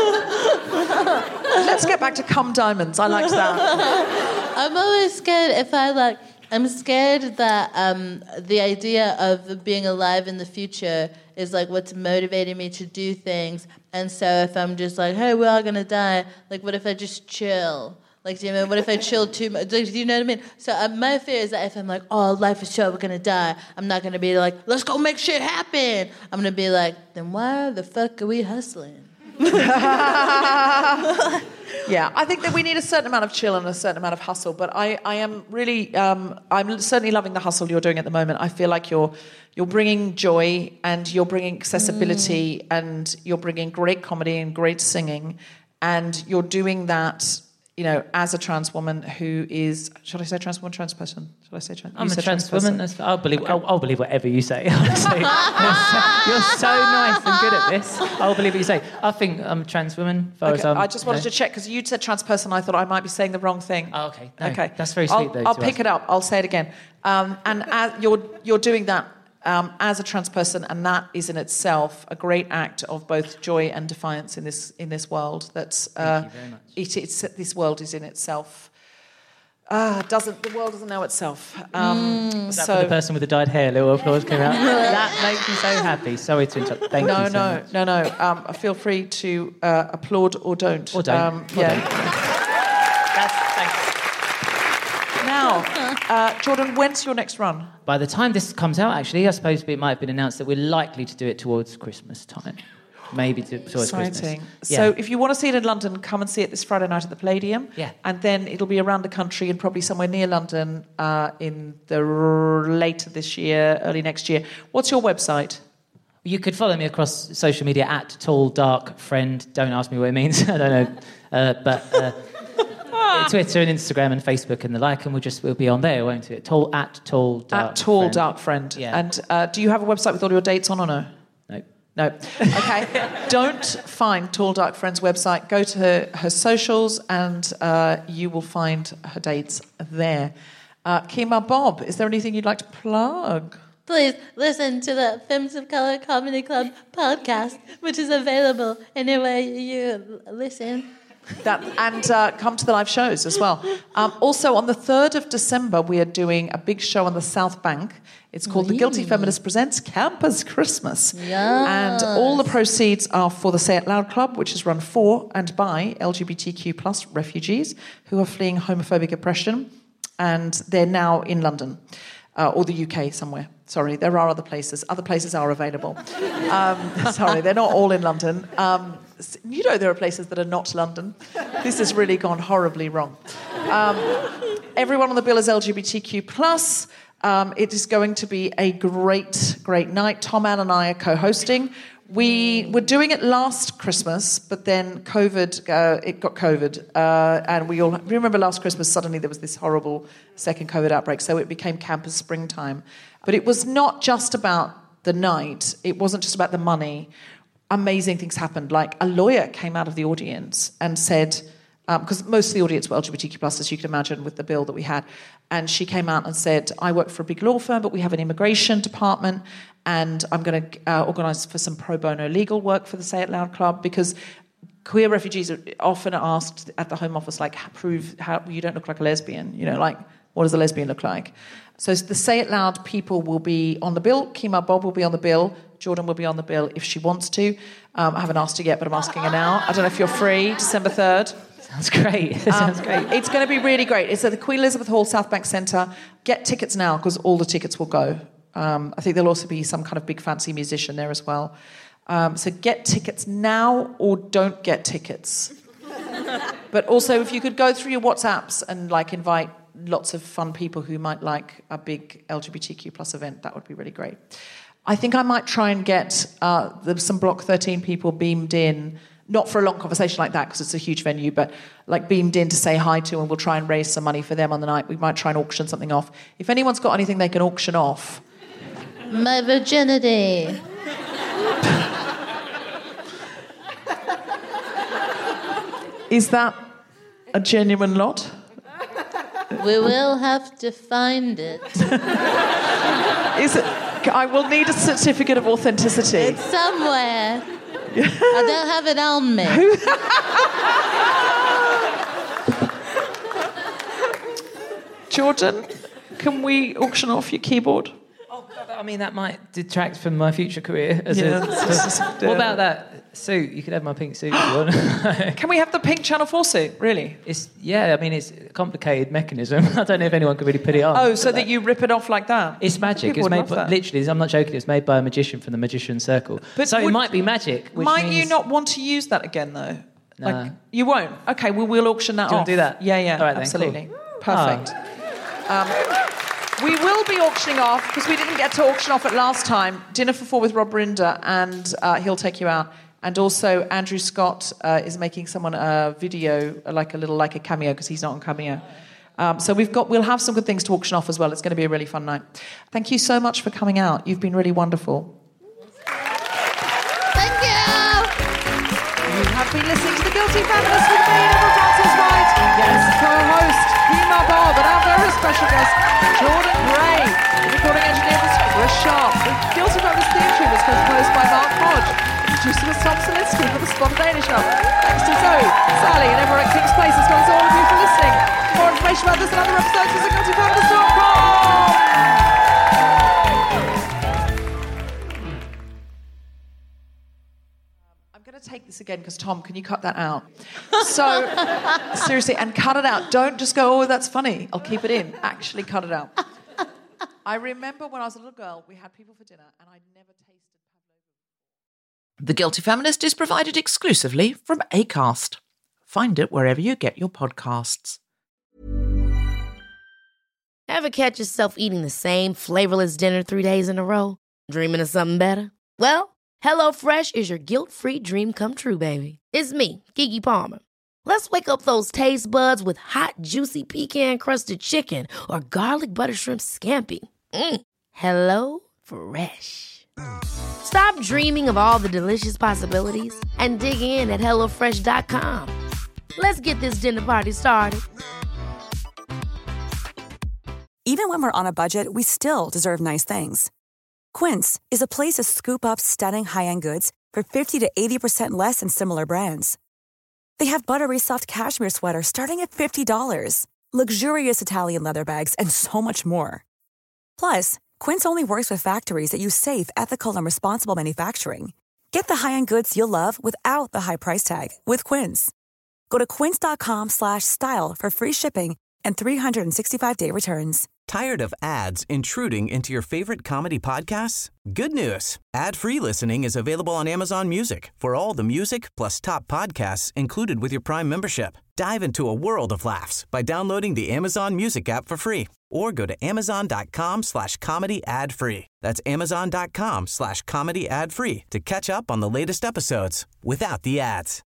Let's get back to Cum Diamonds. I liked that. I'm always scared if I, like... I'm scared that um, the idea of being alive in the future is like what's motivating me to do things. And so if I'm just like, hey, we're all going to die, like what if I just chill? Like, do you know, what if I chill too much? Do you know what I mean? So uh, my fear is that if I'm like, oh, life is short, we're going to die, I'm not going to be like, let's go make shit happen. I'm going to be like, then why the fuck are we hustling? Yeah, I think that we need a certain amount of chill and a certain amount of hustle. But I, I am really, um, I'm certainly loving the hustle you're doing at the moment. I feel like you're, you're bringing joy and you're bringing accessibility mm. and you're bringing great comedy and great singing, and you're doing that, you know, as a trans woman who is, should I say trans woman, trans person? Should I say trans? I'm you a trans, trans woman. I'll believe. Okay. I'll, I'll believe whatever you say. Honestly, you're, so, you're so nice and good at this. I'll believe what you say. I think I'm a trans woman. As okay. as I just wanted to check because you said trans person. I thought I might be saying the wrong thing. Oh, okay. No, okay. That's very sweet. I'll, though, I'll to pick ask. it up. I'll say it again. Um, and as you're you're doing that. Um, as a trans person, and that is in itself a great act of both joy and defiance in this in this world. That's uh, Thank you very much. It, it's, this world is in itself uh, doesn't the world doesn't know itself. Um, mm. So for the person with the dyed hair, little applause came out. That makes me so happy. Sorry to interrupt. Thank no, you so no, much. no, no, no. Um, feel free to uh, applaud or don't. Or don't. Um, or yeah. don't. That's, thanks. Now, uh, Jordan, when's your next run? By the time this comes out, actually, I suppose it might have been announced that we're likely to do it towards Christmas time. Maybe to, towards Exciting. Christmas. Yeah. So if you want to see it in London, come and see it this Friday night at the Palladium. Yeah. And then it'll be around the country and probably somewhere near London uh, in the r- later this year, early next year. What's your website? You could follow me across social media at Tall Dark Friend. Don't ask me what it means. I don't know. Uh, but... Uh, Twitter and Instagram and Facebook and the like, and we'll just we'll be on there, won't it? Tall at Tall Dark At Tall Friend. Dark Friend. Yeah. And uh, do you have a website with all your dates on or no? No. No. Okay. Don't find Tall Dark Friend's website. Go to her, her socials and uh, you will find her dates there. Uh, Kemah Bob, is there anything you'd like to plug? Please listen to the Films of Color Comedy Club podcast, which is available anywhere you listen. That and uh, come to the live shows as well. Um, also, on the third of December, we are doing a big show on the South Bank. It's called The Guilty Feminist Presents Campus Christmas. Yes. And all the proceeds are for the Say It Loud Club, which is run for and by L G B T Q plus refugees who are fleeing homophobic oppression. And they're now in London, uh, or the U K somewhere. Sorry, there are other places. Other places are available. Um, sorry, they're not all in London. Um, you know there are places that are not London. This has really gone horribly wrong. Um, everyone on the bill is L G B T Q plus. Um, it is going to be a great, great night. Tom Ann and I are co-hosting. We were doing it last Christmas, but then COVID, uh, it got COVID. Uh, and we all remember last Christmas, suddenly there was this horrible second COVID outbreak. So it became Campus Springtime. But it was not just about the night. It wasn't just about the money. Amazing things happened. Like a lawyer came out of the audience and said, because um, most of the audience were L G B T Q plus, as you can imagine, with the bill that we had. And she came out and said, I work for a big law firm, but we have an immigration department, and I'm going to uh, organise for some pro bono legal work for the Say It Loud Club, because queer refugees are often asked at the Home Office, like, prove how you don't look like a lesbian, you know, like, What does a lesbian look like? So the Say It Loud people will be on the bill. Kemah Bob will be on the bill. Jordan will be on the bill if she wants to. Um, I haven't asked her yet, but I'm asking her now. I don't know if you're free, December third. Sounds great. It sounds um, great. It's going to be really great. It's at the Queen Elizabeth Hall, South Bank Centre. Get tickets now, because all the tickets will go. Um, I think there'll also be some kind of big fancy musician there as well. Um, so get tickets now or don't get tickets. But also, if you could go through your WhatsApps and like invite lots of fun people who might like a big L G B T Q plus event, that would be really great. I think I might try and get uh, the, some Block thirteen people beamed in, not for a long conversation like that because it's a huge venue, but like beamed in to say hi to, and we'll try and raise some money for them on the night. We might try and auction something off. If anyone's got anything they can auction off. My virginity. Is that a genuine lot? We will have to find it. Is it? I will need a certificate of authenticity. It's somewhere. I don't have it on me. Jordan, can we auction off your keyboard? Oh, God, I mean, that might detract from my future career. As Yeah, a, that's just- what about that suit? You could have my pink suit if you want. Can we have the pink Channel four suit, really? It's yeah, I mean, it's a complicated mechanism. I don't know if anyone could really put it on. Oh, so that you rip it off like that? It's magic. People It's would made love by, that. literally, I'm not joking, it's made by a magician from the Magician's Circle. But so it would- might be magic, which Might means... you not want to use that again, though? No. Like, you won't? Okay, well, we'll auction that Do you off. want to do that? Yeah, yeah, All right then, absolutely. cool. Perfect. Um, we will be auctioning off, because we didn't get to auction off it last time, Dinner for Four with Rob Rinder, and uh, he'll take you out. And also, Andrew Scott uh, is making someone a video, like a little, like a cameo, because he's not on Cameo. Um, so we've got, we'll have some good things to auction off as well. It's going to be a really fun night. Thank you so much for coming out. You've been really wonderful. Thank you. You have been listening to The Guilty Feminist with me, Deborah Frances-White, guest co-host Kemah Bob, and our very special guest, Jordan Gray. The recording engineer was Chris Sharp. The Guilty Feminist theme tune was composed by Mark Hodge. Producer was Tom Salinsky for The Spontaneous Show. Thanks to Zoe, Sally, and everyone at King's Place, as well as all of you for listening. More information about this and other episodes is at guilty feminist dot com. I'm going to take this again because, Tom, can you cut that out? So, seriously, and cut it out. Don't just go, oh, that's funny. I'll keep it in. Actually, cut it out. I remember when I was a little girl, we had people for dinner, and I never tasted pavlova. The Guilty Feminist is provided exclusively from Acast. Find it wherever you get your podcasts. Ever catch yourself eating the same flavorless dinner three days in a row? Dreaming of something better? Well, HelloFresh is your guilt-free dream come true, baby. It's me, Keke Palmer. Let's wake up those taste buds with hot, juicy pecan-crusted chicken or garlic butter shrimp scampi. Mm. Hello Fresh. Stop dreaming of all the delicious possibilities and dig in at hello fresh dot com. Let's get this dinner party started. Even when we're on a budget, we still deserve nice things. Quince is a place to scoop up stunning high-end goods for fifty to eighty percent less than similar brands. They have buttery soft cashmere sweaters starting at fifty dollars, luxurious Italian leather bags, and so much more. Plus, Quince only works with factories that use safe, ethical, and responsible manufacturing. Get the high-end goods you'll love without the high price tag with Quince. Go to quince dot com slash style for free shipping and three sixty-five day returns. Tired of ads intruding into your favorite comedy podcasts? Good news. Ad-free listening is available on Amazon Music for all the music plus top podcasts included with your Prime membership. Dive into a world of laughs by downloading the Amazon Music app for free or go to amazon.com slash comedy ad free. That's amazon.com slash comedy ad free to catch up on the latest episodes without the ads.